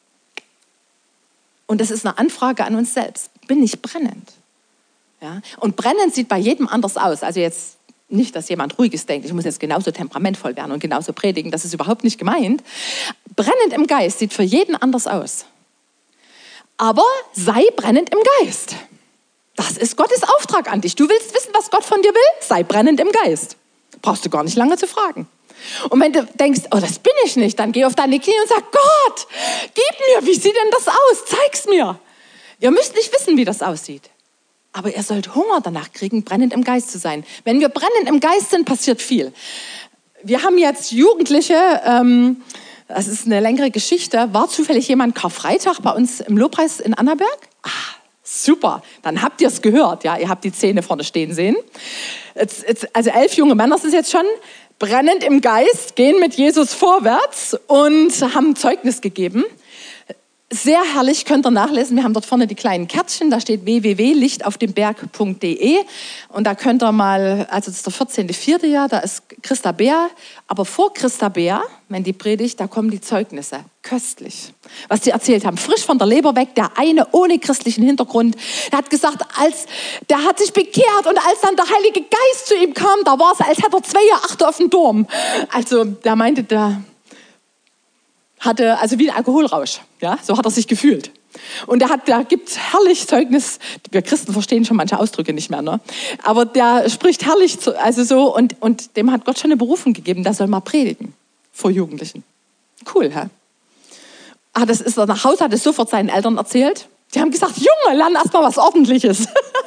A: Und das ist eine Anfrage an uns selbst. Bin ich brennend? Ja? Und brennend sieht bei jedem anders aus. Also jetzt nicht, dass jemand Ruhiges denkt, ich muss jetzt genauso temperamentvoll werden und genauso predigen. Das ist überhaupt nicht gemeint. Brennend im Geist sieht für jeden anders aus. Aber sei brennend im Geist. Das ist Gottes Auftrag an dich. Du willst wissen, was Gott von dir will? Sei brennend im Geist. Brauchst du gar nicht lange zu fragen. Und wenn du denkst, oh, das bin ich nicht, dann geh auf deine Knie und sag, Gott, gib mir, wie sieht denn das aus? Zeig's mir. Ihr müsst nicht wissen, wie das aussieht. Aber ihr sollt Hunger danach kriegen, brennend im Geist zu sein. Wenn wir brennend im Geist sind, passiert viel. Wir haben jetzt Jugendliche, ähm, das ist eine längere Geschichte. War zufällig jemand Karfreitag bei uns im Lobpreis in Annaberg? Ah, super. Dann habt ihr es gehört. Ja, ihr habt die Zähne vorne stehen sehen. Jetzt, jetzt, also elf junge Männer sind jetzt schon brennend im Geist, gehen mit Jesus vorwärts und haben Zeugnis gegeben. Sehr herrlich, könnt ihr nachlesen. Wir haben dort vorne die kleinen Kärtchen, da steht w w w punkt licht auf dem berg punkt d e und da könnt ihr mal, also das ist der vierzehnte vierte Jahr, da ist Christa Beer, aber vor Christa Beer, wenn die predigt, da kommen die Zeugnisse. Köstlich, was die erzählt haben. Frisch von der Leber weg, der eine ohne christlichen Hintergrund, der hat gesagt, als, der hat sich bekehrt und als dann der Heilige Geist zu ihm kam, da war es, als hätte er zwei Achte auf dem Turm. Also der meinte, der hatte also wie ein Alkoholrausch, ja, so hat er sich gefühlt. Und der hat, der gibt herrlich Zeugnis. Wir Christen verstehen schon manche Ausdrücke nicht mehr, ne? Aber der spricht herrlich, also so und und dem hat Gott schon eine Berufung gegeben. Der soll mal predigen vor Jugendlichen. Cool, hä? Ah, das ist er nach Hause, hat es sofort seinen Eltern erzählt. Die haben gesagt, Junge, lern erst mal was Ordentliches.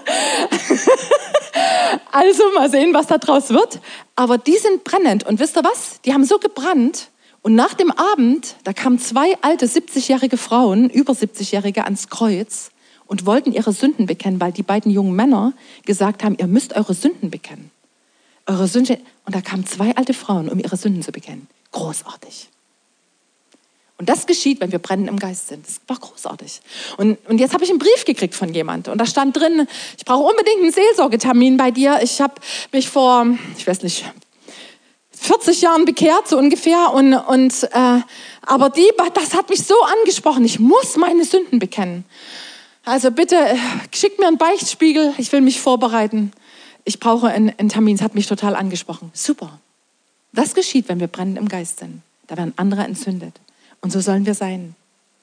A: Also mal sehen, was da draus wird. Aber die sind brennend und wisst ihr was? Die haben so gebrannt. Und nach dem Abend, da kamen zwei alte siebzigjährige Frauen, über siebzigjährige ans Kreuz und wollten ihre Sünden bekennen, weil die beiden jungen Männer gesagt haben, ihr müsst eure Sünden bekennen. Eure Sünden. Und da kamen zwei alte Frauen, um ihre Sünden zu bekennen. Großartig. Und das geschieht, wenn wir brennend im Geist sind. Das war großartig. Und, und jetzt habe ich einen Brief gekriegt von jemand und da stand drin, ich brauche unbedingt einen Seelsorgetermin bei dir. Ich habe mich vor, ich weiß nicht, vierzig Jahren bekehrt, so ungefähr. Und, und, äh, aber die, das hat mich so angesprochen. Ich muss meine Sünden bekennen. Also bitte, schickt mir einen Beichtspiegel. Ich will mich vorbereiten. Ich brauche einen, einen Termin. Es hat mich total angesprochen. Super. Das geschieht, wenn wir brennend im Geist sind. Da werden andere entzündet. Und so sollen wir sein.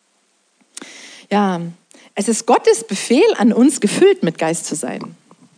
A: Ja, es ist Gottes Befehl an uns, gefüllt mit Geist zu sein.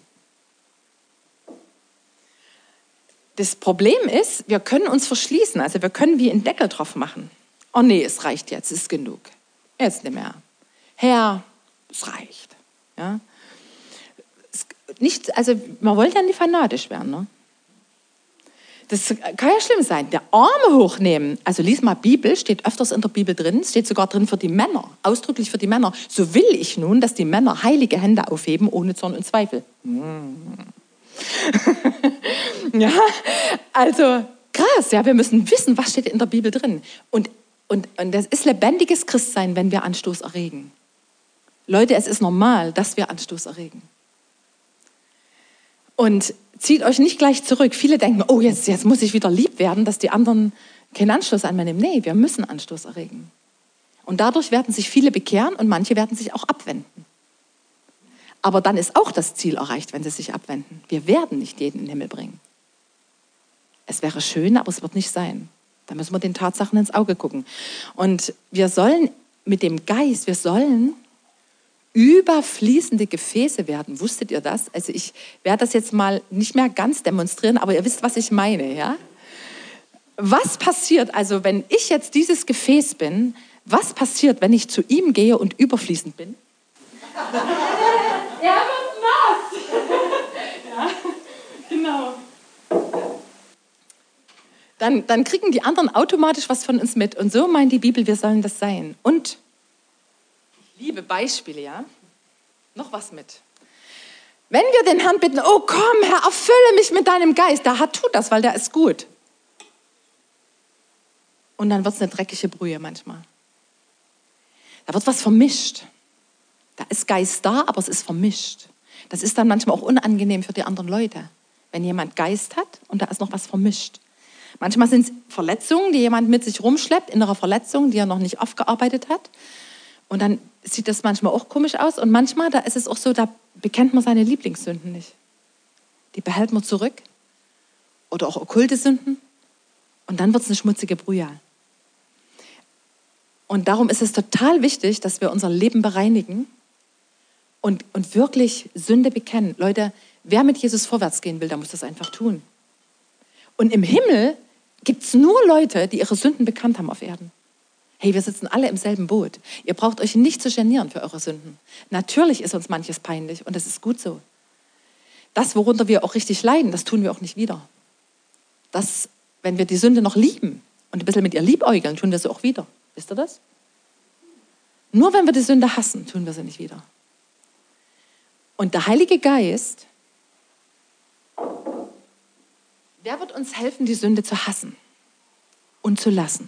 A: Das Problem ist, wir können uns verschließen, also wir können wie einen Deckel drauf machen. Oh nee, es reicht jetzt, es ist genug. Jetzt nicht mehr. Herr, es reicht. Ja? Es, nicht, also man wollte ja nicht fanatisch werden. Ne? Das kann ja schlimm sein. Der Arme hochnehmen, also lies mal Bibel, steht öfters in der Bibel drin, steht sogar drin für die Männer, ausdrücklich für die Männer. So will ich nun, dass die Männer heilige Hände aufheben, ohne Zorn und Zweifel. Hm. Ja, also krass, ja, wir müssen wissen, was steht in der Bibel drin. Und, und, und das ist lebendiges Christsein, wenn wir Anstoß erregen. Leute, es ist normal, dass wir Anstoß erregen. Und zieht euch nicht gleich zurück. Viele denken, oh, jetzt, jetzt muss ich wieder lieb werden, dass die anderen keinen Anstoß an mir nehmen. Nee, wir müssen Anstoß erregen. Und dadurch werden sich viele bekehren und manche werden sich auch abwenden. Aber dann ist auch das Ziel erreicht, wenn sie sich abwenden. Wir werden nicht jeden in den Himmel bringen. Es wäre schön, aber es wird nicht sein. Da müssen wir den Tatsachen ins Auge gucken. Und wir sollen mit dem Geist, wir sollen überfließende Gefäße werden. Wusstet ihr das? Also ich werde das jetzt mal nicht mehr ganz demonstrieren, aber ihr wisst, was ich meine, ja? Was passiert, also wenn ich jetzt dieses Gefäß bin, was passiert, wenn ich zu ihm gehe und überfließend bin? Er wird nass. Ja, genau. Dann, dann kriegen die anderen automatisch was von uns mit. Und so meint die Bibel, wir sollen das sein. Und ich liebe Beispiele, ja. Noch was mit. Wenn wir den Herrn bitten, oh komm, Herr, erfülle mich mit deinem Geist, der Herr tut das, weil der ist gut. Und dann wird es eine dreckige Brühe manchmal. Da wird was vermischt. Da ist Geist da, aber es ist vermischt. Das ist dann manchmal auch unangenehm für die anderen Leute, wenn jemand Geist hat und da ist noch was vermischt. Manchmal sind es Verletzungen, die jemand mit sich rumschleppt, innere Verletzungen, die er noch nicht aufgearbeitet hat. Und dann sieht das manchmal auch komisch aus. Und manchmal, da ist es auch so, da bekennt man seine Lieblingssünden nicht. Die behält man zurück. Oder auch okkulte Sünden. Und dann wird es eine schmutzige Brühe. Und darum ist es total wichtig, dass wir unser Leben bereinigen und, und wirklich Sünde bekennen. Leute, wer mit Jesus vorwärts gehen will, der muss das einfach tun. Und im Himmel gibt es nur Leute, die ihre Sünden bekannt haben auf Erden. Hey, wir sitzen alle im selben Boot. Ihr braucht euch nicht zu genieren für eure Sünden. Natürlich ist uns manches peinlich und das ist gut so. Das, worunter wir auch richtig leiden, das tun wir auch nicht wieder. Das, wenn wir die Sünde noch lieben und ein bisschen mit ihr liebäugeln, tun wir sie auch wieder. Wisst ihr das? Nur wenn wir die Sünde hassen, tun wir sie nicht wieder. Und der Heilige Geist, der wird uns helfen, die Sünde zu hassen und zu lassen.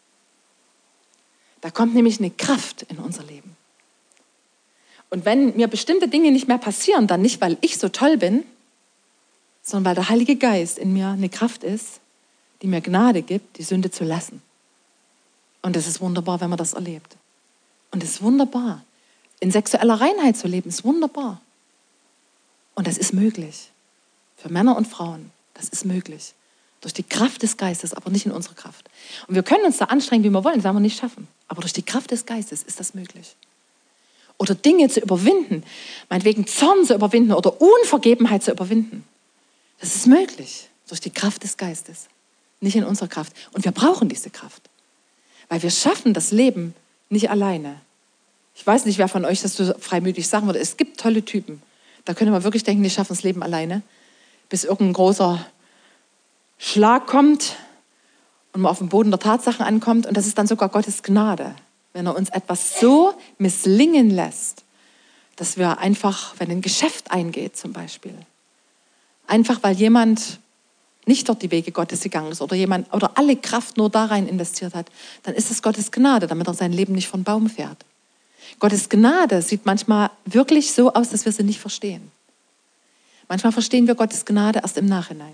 A: Da kommt nämlich eine Kraft in unser Leben. Und wenn mir bestimmte Dinge nicht mehr passieren, dann nicht, weil ich so toll bin, sondern weil der Heilige Geist in mir eine Kraft ist, die mir Gnade gibt, die Sünde zu lassen. Und es ist wunderbar, wenn man das erlebt. Und es ist wunderbar. In sexueller Reinheit zu leben, ist wunderbar. Und das ist möglich. Für Männer und Frauen. Das ist möglich. Durch die Kraft des Geistes, aber nicht in unserer Kraft. Und wir können uns da anstrengen, wie wir wollen, das werden wir nicht schaffen. Aber durch die Kraft des Geistes ist das möglich. Oder Dinge zu überwinden, meinetwegen Zorn zu überwinden oder Unvergebenheit zu überwinden. Das ist möglich. Durch die Kraft des Geistes. Nicht in unserer Kraft. Und wir brauchen diese Kraft. Weil wir schaffen das Leben nicht alleine. Ich weiß nicht, wer von euch das so freimütig sagen würde. Es gibt tolle Typen. Da könnte man wirklich denken, die schaffen das Leben alleine. Bis irgendein großer Schlag kommt und man auf dem Boden der Tatsachen ankommt. Und das ist dann sogar Gottes Gnade, wenn er uns etwas so misslingen lässt, dass wir einfach, wenn ein Geschäft eingeht zum Beispiel, einfach weil jemand nicht dort die Wege Gottes gegangen ist oder jemand oder alle Kraft nur da rein investiert hat, dann ist es Gottes Gnade, damit er sein Leben nicht vom Baum fährt. Gottes Gnade sieht manchmal wirklich so aus, dass wir sie nicht verstehen. Manchmal verstehen wir Gottes Gnade erst im Nachhinein.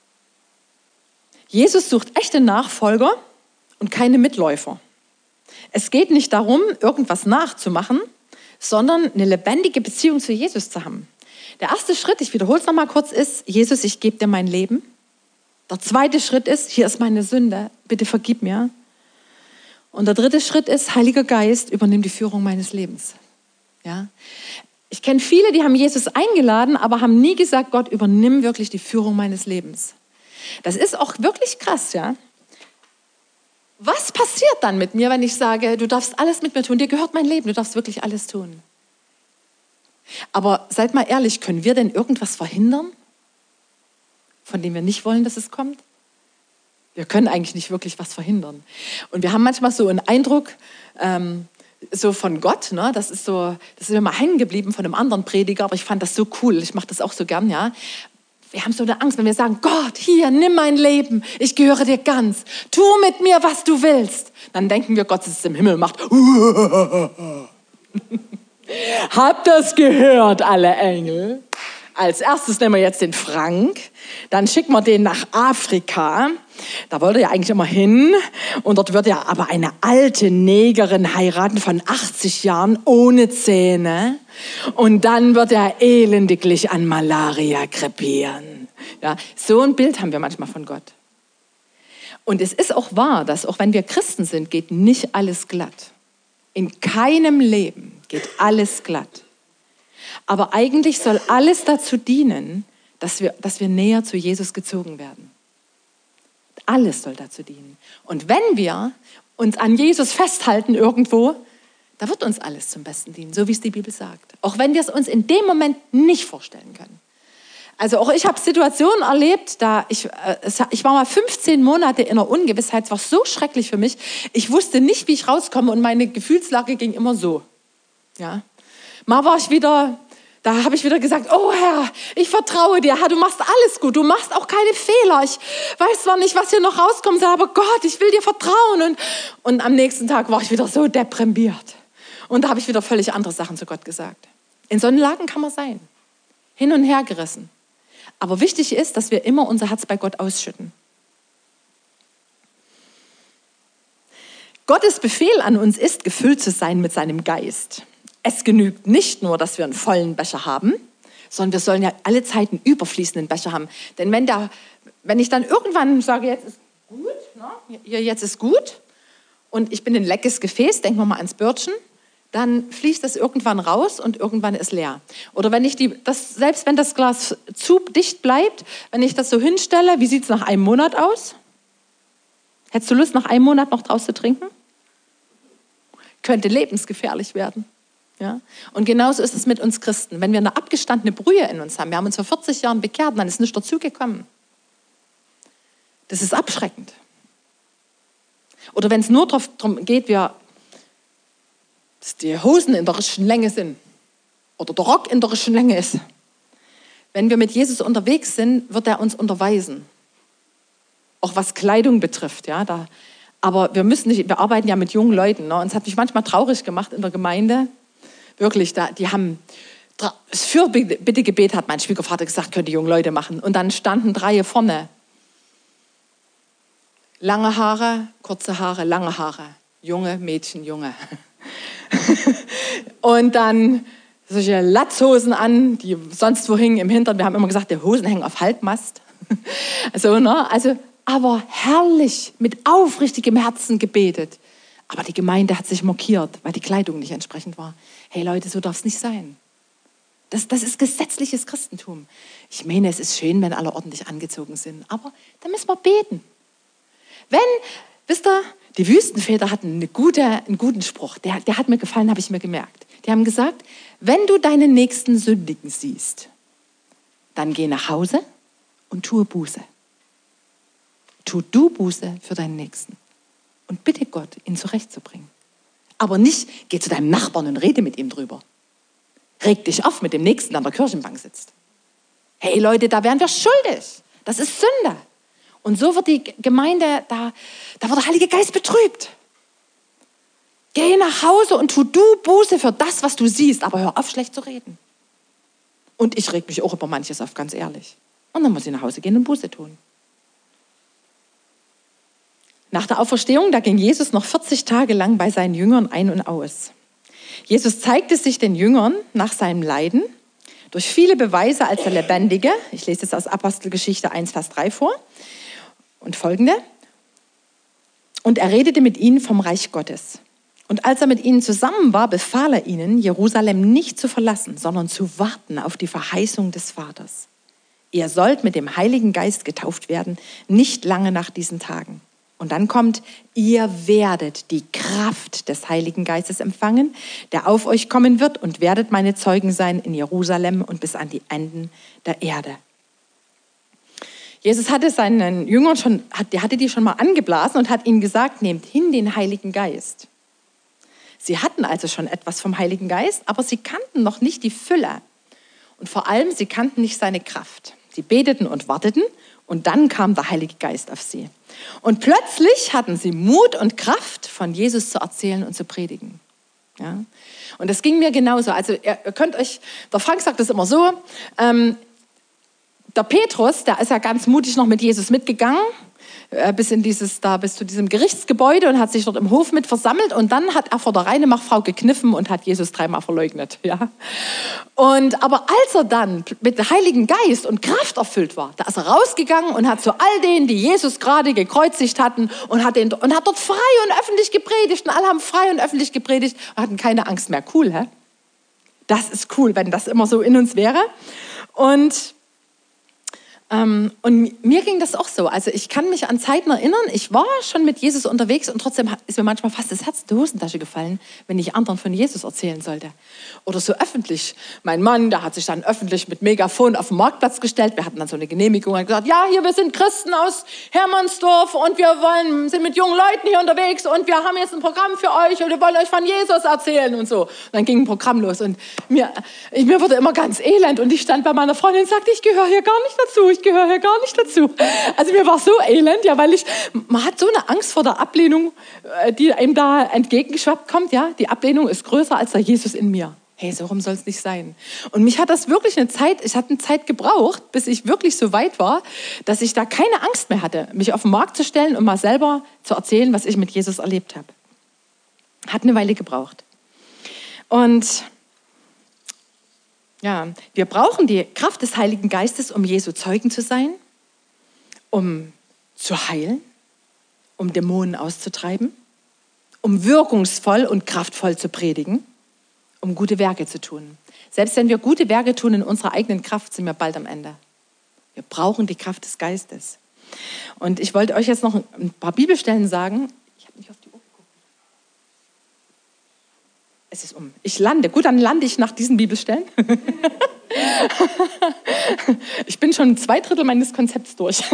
A: Jesus sucht echte Nachfolger und keine Mitläufer. Es geht nicht darum, irgendwas nachzumachen, sondern eine lebendige Beziehung zu Jesus zu haben. Der erste Schritt, ich wiederhole es nochmal kurz, ist, Jesus, ich gebe dir mein Leben. Der zweite Schritt ist, hier ist meine Sünde, bitte vergib mir. Und der dritte Schritt ist, Heiliger Geist, übernimm die Führung meines Lebens. Ja? Ich kenne viele, die haben Jesus eingeladen, aber haben nie gesagt, Gott, übernimm wirklich die Führung meines Lebens. Das ist auch wirklich krass, ja. Was passiert dann mit mir, wenn ich sage, du darfst alles mit mir tun, dir gehört mein Leben, du darfst wirklich alles tun. Aber seid mal ehrlich, können wir denn irgendwas verhindern, von dem wir nicht wollen, dass es kommt? Wir können eigentlich nicht wirklich was verhindern. Und wir haben manchmal so einen Eindruck, ähm, so von Gott, ne? Das ist so, das ist mir mal hängen geblieben von einem anderen Prediger, aber ich fand das so cool, ich mache das auch so gern, ja. Wir haben so eine Angst, wenn wir sagen, Gott, hier, nimm mein Leben, ich gehöre dir ganz, tu mit mir, was du willst. Dann denken wir, Gott sitzt im Himmel und macht, habt das gehört, alle Engel? als erstes nehmen wir jetzt den Frank, dann schicken wir den nach Afrika. Da wollte er ja eigentlich immer hin und dort wird er aber eine alte Negerin heiraten von achtzig Jahren ohne Zähne und dann wird er elendiglich an Malaria krepieren. Ja, so ein Bild haben wir manchmal von Gott. Und es ist auch wahr, dass auch wenn wir Christen sind, geht nicht alles glatt. In keinem Leben geht alles glatt. Aber eigentlich soll alles dazu dienen, dass wir, dass wir näher zu Jesus gezogen werden. Alles soll dazu dienen. Und wenn wir uns an Jesus festhalten irgendwo, da wird uns alles zum Besten dienen, so wie es die Bibel sagt. Auch wenn wir es uns in dem Moment nicht vorstellen können. Also auch ich habe Situationen erlebt, da ich, äh, ich war mal fünfzehn Monate in der Ungewissheit, es war so schrecklich für mich. Ich wusste nicht, wie ich rauskomme und meine Gefühlslage ging immer so. Ja. Mal war ich wieder, da habe ich wieder gesagt, oh Herr, ich vertraue dir, Herr, du machst alles gut, du machst auch keine Fehler. Ich weiß zwar nicht, was hier noch rauskommen soll, aber Gott, ich will dir vertrauen. Und, und am nächsten Tag war ich wieder so deprimiert. Und da habe ich wieder völlig andere Sachen zu Gott gesagt. In solchen Lagen kann man sein. Hin und her gerissen. Aber wichtig ist, dass wir immer unser Herz bei Gott ausschütten. Gottes Befehl an uns ist, gefüllt zu sein mit seinem Geist. Es genügt nicht nur, dass wir einen vollen Becher haben, sondern wir sollen ja alle Zeit einen überfließenden Becher haben. Denn wenn, der, wenn ich dann irgendwann sage, jetzt ist gut, ne? Hier, jetzt ist gut, und ich bin ein leckes Gefäß, denken wir mal ans Bördchen, dann fließt das irgendwann raus und irgendwann ist leer. Oder wenn ich die, das, selbst wenn das Glas zu dicht bleibt, wenn ich das so hinstelle, wie sieht es nach einem Monat aus? Hättest du Lust, nach einem Monat noch draus zu trinken? Könnte lebensgefährlich werden. Ja? Und genauso ist es mit uns Christen. Wenn wir eine abgestandene Brühe in uns haben, wir haben uns vor vierzig Jahren bekehrt, dann ist nichts dazugekommen. Das ist abschreckend. Oder wenn es nur darum geht, wir dass die Hosen in der richtigen Länge sind oder der Rock in der richtigen Länge ist. Wenn wir mit Jesus unterwegs sind, wird er uns unterweisen. Auch was Kleidung betrifft. Ja, da, aber wir müssen nicht, wir arbeiten ja mit jungen Leuten. Ne? Und es hat mich manchmal traurig gemacht in der Gemeinde. Wirklich, da, die haben, das Fürbittegebet hat mein Schwiegervater gesagt, können die jungen Leute machen. Und dann standen drei vorne. Lange Haare, kurze Haare, lange Haare. Junge, Mädchen, Junge. Und dann solche Latzhosen an, die sonst wo hingen im Hintern. Wir haben immer gesagt, die Hosen hängen auf Halbmast. So, ne? Also, aber herrlich, mit aufrichtigem Herzen gebetet. Aber die Gemeinde hat sich mokiert, weil die Kleidung nicht entsprechend war. Hey Leute, so darf es nicht sein. Das, das ist gesetzliches Christentum. Ich meine, es ist schön, wenn alle ordentlich angezogen sind. Aber da müssen wir beten. Wenn, wisst ihr, die Wüstenväter hatten eine gute, einen guten Spruch, der, der hat mir gefallen, habe ich mir gemerkt. Die haben gesagt, wenn du deinen Nächsten sündigen siehst, dann geh nach Hause und tue Buße. Tu du Buße für deinen Nächsten. Und bitte Gott, ihn zurechtzubringen. Aber nicht, geh zu deinem Nachbarn und rede mit ihm drüber. Reg dich auf mit dem Nächsten, der an der Kirchenbank sitzt. Hey Leute, da wären wir schuldig. Das ist Sünde. Und so wird die Gemeinde, da, da wird der Heilige Geist betrübt. Geh nach Hause und tu du Buße für das, was du siehst, aber hör auf, schlecht zu reden. Und ich reg mich auch über manches auf, ganz ehrlich. Und dann muss ich nach Hause gehen und Buße tun. Nach der Auferstehung, da ging Jesus noch vierzig Tage lang bei seinen Jüngern ein und aus. Jesus zeigte sich den Jüngern nach seinem Leiden durch viele Beweise als der Lebendige. Ich lese jetzt aus Apostelgeschichte eins, Vers drei vor. Und folgende. Und er redete mit ihnen vom Reich Gottes. Und als er mit ihnen zusammen war, befahl er ihnen, Jerusalem nicht zu verlassen, sondern zu warten auf die Verheißung des Vaters. Ihr sollt mit dem Heiligen Geist getauft werden, nicht lange nach diesen Tagen. Und dann kommt, ihr werdet die Kraft des Heiligen Geistes empfangen, der auf euch kommen wird, und werdet meine Zeugen sein in Jerusalem und bis an die Enden der Erde. Jesus hatte seinen Jüngern schon, der hatte die schon mal angeblasen und hat ihnen gesagt, nehmt hin den Heiligen Geist. Sie hatten also schon etwas vom Heiligen Geist, aber sie kannten noch nicht die Fülle. Und vor allem, sie kannten nicht seine Kraft. Sie beteten und warteten und dann kam der Heilige Geist auf sie. Und plötzlich hatten sie Mut und Kraft, von Jesus zu erzählen und zu predigen. Ja? Und das ging mir genauso. Also ihr, ihr könnt euch, der Frank sagt das immer so, ähm, der Petrus, der ist ja ganz mutig noch mit Jesus mitgegangen, bis in dieses, da bis zu diesem Gerichtsgebäude und hat sich dort im Hof mit versammelt und dann hat er vor der Reinemachfrau gekniffen und hat Jesus dreimal verleugnet. Ja. Und, aber als er dann mit dem Heiligen Geist und Kraft erfüllt war, da ist er rausgegangen und hat zu all denen, die Jesus gerade gekreuzigt hatten und hat, den, und hat dort frei und öffentlich gepredigt und alle haben frei und öffentlich gepredigt und hatten keine Angst mehr. Cool, hä? Das ist cool, wenn das immer so in uns wäre. Und Ähm, und mir ging das auch so. Also ich kann mich an Zeiten erinnern, ich war schon mit Jesus unterwegs und trotzdem ist mir manchmal fast das Herz in die Hosentasche gefallen, wenn ich anderen von Jesus erzählen sollte. Oder so öffentlich. Mein Mann, der hat sich dann öffentlich mit Megafon auf den Marktplatz gestellt. Wir hatten dann so eine Genehmigung und gesagt, ja, hier, wir sind Christen aus Hermannsdorf und wir wollen, sind mit jungen Leuten hier unterwegs und wir haben jetzt ein Programm für euch und wir wollen euch von Jesus erzählen und so. Und dann ging ein Programm los und mir, ich, mir wurde immer ganz elend und ich stand bei meiner Freundin und sagte, ich gehöre hier gar nicht dazu. Ich gehöre hier gar nicht dazu. Also mir war so elend, ja, weil ich, man hat so eine Angst vor der Ablehnung, die einem da entgegengeschwappt kommt, ja. Die Ablehnung ist größer als der Jesus in mir. Hey, so rum soll es nicht sein. Und mich hat das wirklich eine Zeit, ich hatte eine Zeit gebraucht, bis ich wirklich so weit war, dass ich da keine Angst mehr hatte, mich auf den Markt zu stellen und mal selber zu erzählen, was ich mit Jesus erlebt habe. Hat eine Weile gebraucht. Und ja, wir brauchen die Kraft des Heiligen Geistes, um Jesu Zeugen zu sein, um zu heilen, um Dämonen auszutreiben, um wirkungsvoll und kraftvoll zu predigen, um gute Werke zu tun. Selbst wenn wir gute Werke tun in unserer eigenen Kraft, sind wir bald am Ende. Wir brauchen die Kraft des Geistes. Und ich wollte euch jetzt noch ein paar Bibelstellen sagen. Ich habe nicht auf die Uhr geguckt. Es ist um. Ich lande. Gut, dann lande ich nach diesen Bibelstellen. Ich bin schon zwei Drittel meines Konzepts durch.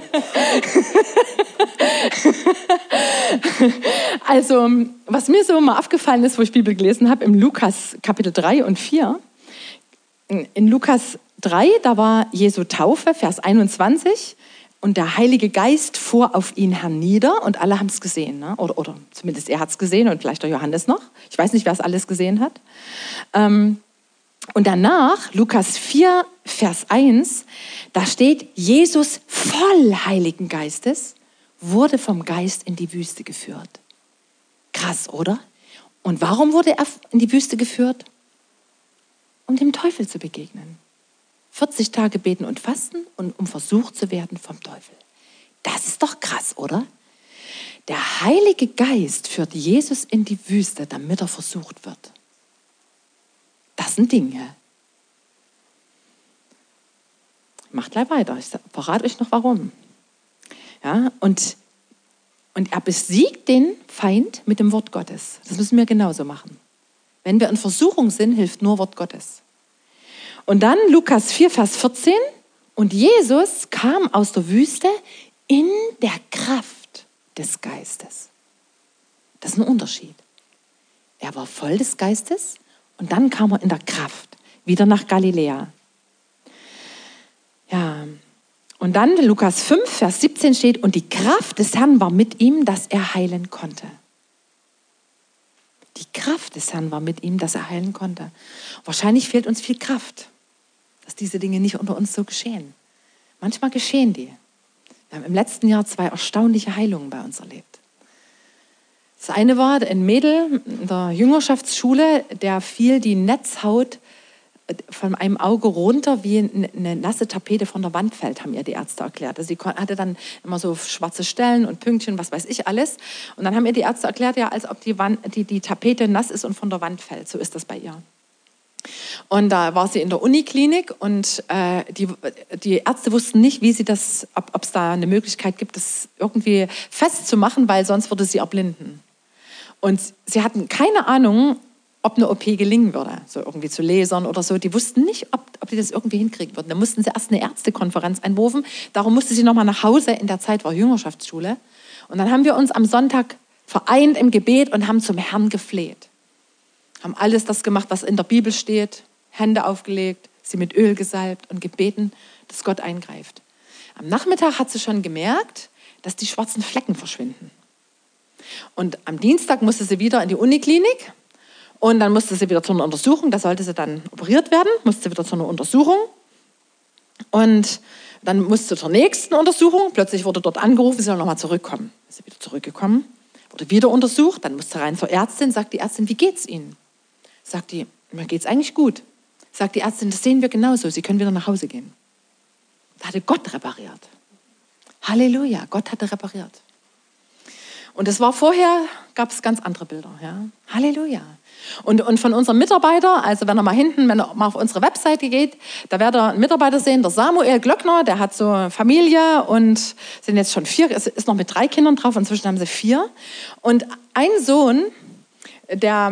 A: Also, was mir so mal aufgefallen ist, wo ich Bibel gelesen habe, im Lukas Kapitel drei und vier. In Lukas drei, da war Jesu Taufe, Vers einundzwanzig. Und der Heilige Geist fuhr auf ihn hernieder und alle haben es gesehen. Ne? Oder, oder zumindest er hat es gesehen und vielleicht der Johannes noch. Ich weiß nicht, wer es alles gesehen hat. Ähm, und danach, Lukas vier, Vers eins, da steht, Jesus voll Heiligen Geistes wurde vom Geist in die Wüste geführt. Krass, oder? Und warum wurde er in die Wüste geführt? Um dem Teufel zu begegnen. vierzig Tage beten und fasten und um versucht zu werden vom Teufel. Das ist doch krass, oder? Der Heilige Geist führt Jesus in die Wüste, damit er versucht wird. Das sind Dinge. Macht gleich weiter. Ich verrate euch noch warum. Ja, und, und er besiegt den Feind mit dem Wort Gottes. Das müssen wir genauso machen. Wenn wir in Versuchung sind, hilft nur Wort Gottes. Und dann Lukas vier, Vers vierzehn. Und Jesus kam aus der Wüste in der Kraft des Geistes. Das ist ein Unterschied. Er war voll des Geistes und dann kam er in der Kraft wieder nach Galiläa. Ja, und dann Lukas fünf, Vers siebzehn steht, und die Kraft des Herrn war mit ihm, dass er heilen konnte. Die Kraft des Herrn war mit ihm, dass er heilen konnte. Wahrscheinlich fehlt uns viel Kraft, dass diese Dinge nicht unter uns so geschehen. Manchmal geschehen die. Wir haben im letzten Jahr zwei erstaunliche Heilungen bei uns erlebt. Das eine war ein Mädel in der Jüngerschaftsschule, der fiel die Netzhaut von einem Auge runter, wie eine nasse Tapete von der Wand fällt, haben ihr die Ärzte erklärt. Also sie hatte dann immer so schwarze Stellen und Pünktchen, was weiß ich alles. Und dann haben ihr die Ärzte erklärt, ja, als ob die, Wand, die, die Tapete nass ist und von der Wand fällt. So ist das bei ihr. Und da war sie in der Uniklinik und äh, die, die Ärzte wussten nicht, wie sie das, ob es da eine Möglichkeit gibt, das irgendwie festzumachen, weil sonst würde sie erblinden. Und sie hatten keine Ahnung, ob eine O P gelingen würde, so irgendwie zu Lasern oder so. Die wussten nicht, ob, ob die das irgendwie hinkriegen würden. Da mussten sie erst eine Ärztekonferenz einberufen. Darum musste sie nochmal nach Hause. In der Zeit war Jüngerschaftsschule. Und dann haben wir uns am Sonntag vereint im Gebet und haben zum Herrn gefleht. Haben alles das gemacht, was in der Bibel steht. Hände aufgelegt, sie mit Öl gesalbt und gebeten, dass Gott eingreift. Am Nachmittag hat sie schon gemerkt, dass die schwarzen Flecken verschwinden. Und am Dienstag musste sie wieder in die Uniklinik. Und dann musste sie wieder zu einer Untersuchung, da sollte sie dann operiert werden, musste sie wieder zu einer Untersuchung. Und dann musste sie zur nächsten Untersuchung, plötzlich wurde dort angerufen, sie soll nochmal zurückkommen. Ist sie wieder zurückgekommen, wurde wieder untersucht, dann musste sie rein zur Ärztin, sagt die Ärztin, wie geht's Ihnen? Sagt die, mir geht's eigentlich gut. Sagt die Ärztin, das sehen wir genauso, Sie können wieder nach Hause gehen. Da hatte Gott repariert. Halleluja, Gott hatte repariert. Und es war vorher, gab es ganz andere Bilder. Ja? Halleluja. Und, und von unserem Mitarbeiter, also wenn er mal hinten, wenn er mal auf unsere Webseite geht, da werdet ihr einen Mitarbeiter sehen, der Samuel Glöckner, der hat so eine Familie und sind jetzt schon vier, ist, ist noch mit drei Kindern drauf, inzwischen haben sie vier. Und ein Sohn, der,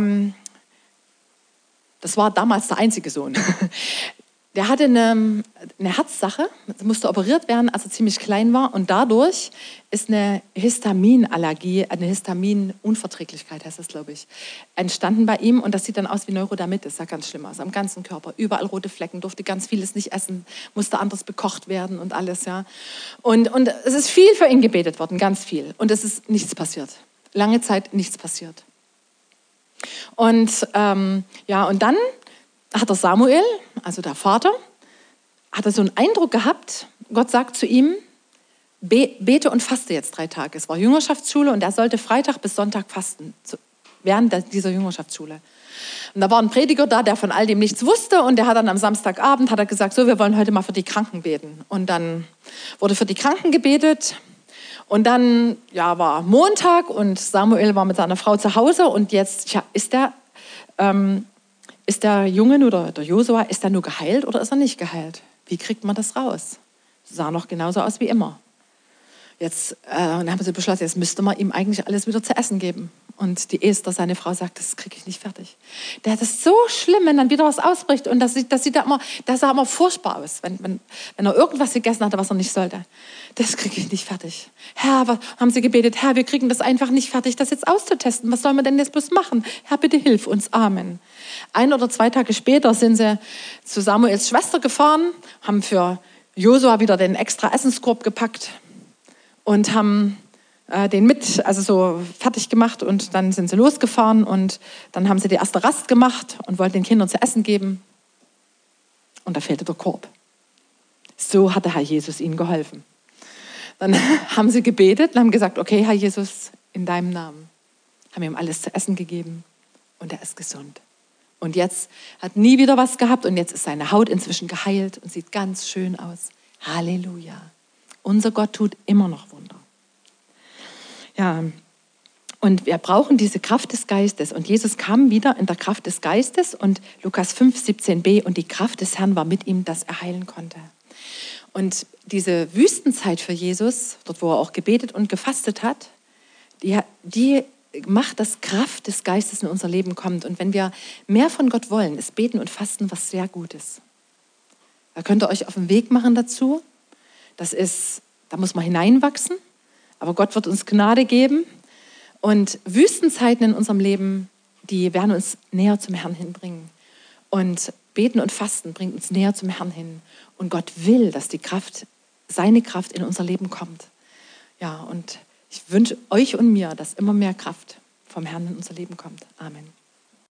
A: das war damals der einzige Sohn, der hatte eine, eine Herzsache, musste operiert werden, als er ziemlich klein war. Und dadurch ist eine Histaminallergie, eine Histaminunverträglichkeit, heißt das, glaube ich, entstanden bei ihm. Und das sieht dann aus wie Neurodermitis, sah ganz schlimm aus, am ganzen Körper. Überall rote Flecken, durfte ganz vieles nicht essen, musste anders bekocht werden und alles. Ja. Und, und es ist viel für ihn gebetet worden, ganz viel. Und es ist nichts passiert. Lange Zeit nichts passiert. Und, ähm, ja, und dann hat der Samuel, also der Vater, hat er so einen Eindruck gehabt, Gott sagt zu ihm, be, bete und faste jetzt drei Tage. Es war Jüngerschaftsschule und er sollte Freitag bis Sonntag fasten, während dieser Jüngerschaftsschule. Und da war ein Prediger da, der von all dem nichts wusste und der hat dann am Samstagabend hat er gesagt, so, wir wollen heute mal für die Kranken beten. Und dann wurde für die Kranken gebetet und dann ja, war Montag und Samuel war mit seiner Frau zu Hause und jetzt ja, ist der... Ähm, Ist der Junge oder der Josua, ist er nur geheilt oder ist er nicht geheilt? Wie kriegt man das raus? Sah noch genauso aus wie immer. Jetzt äh, dann haben sie beschlossen, jetzt müsste man ihm eigentlich alles wieder zu essen geben. Und die Esther, seine Frau, sagt, das kriege ich nicht fertig. Der hat es so schlimm, wenn dann wieder was ausbricht. Und das sieht, das sieht da immer, das sah immer furchtbar aus, wenn, wenn, wenn er irgendwas gegessen hatte, was er nicht sollte. Das kriege ich nicht fertig. Herr, was, haben sie gebetet, Herr, wir kriegen das einfach nicht fertig, das jetzt auszutesten. Was sollen wir denn jetzt bloß machen? Herr, bitte hilf uns. Amen. Ein oder zwei Tage später sind sie zu Samuels Schwester gefahren, haben für Josua wieder den extra Essenskorb gepackt und haben äh, den mit, also so fertig gemacht und dann sind sie losgefahren und dann haben sie die erste Rast gemacht und wollten den Kindern zu essen geben und da fehlte der Korb. So hat der Herr Jesus ihnen geholfen. Dann haben sie gebetet und haben gesagt, okay, Herr Jesus, in deinem Namen. Haben ihm alles zu essen gegeben und er ist gesund. Und jetzt hat nie wieder was gehabt und jetzt ist seine Haut inzwischen geheilt und sieht ganz schön aus. Halleluja. Unser Gott tut immer noch Wunder. Ja, und wir brauchen diese Kraft des Geistes. Und Jesus kam wieder in der Kraft des Geistes und Lukas fünf, siebzehn b und die Kraft des Herrn war mit ihm, dass er heilen konnte. Und diese Wüstenzeit für Jesus, dort wo er auch gebetet und gefastet hat, die, die macht, dass Kraft des Geistes in unser Leben kommt. Und wenn wir mehr von Gott wollen, ist Beten und Fasten was sehr Gutes. Da könnt ihr euch auf den Weg machen dazu. Das ist, da muss man hineinwachsen, aber Gott wird uns Gnade geben. Und Wüstenzeiten in unserem Leben, die werden uns näher zum Herrn hinbringen. Und Beten und Fasten bringt uns näher zum Herrn hin. Und Gott will, dass die Kraft, seine Kraft in unser Leben kommt. Ja, und ich wünsche euch und mir, dass immer mehr Kraft vom Herrn in unser Leben kommt. Amen.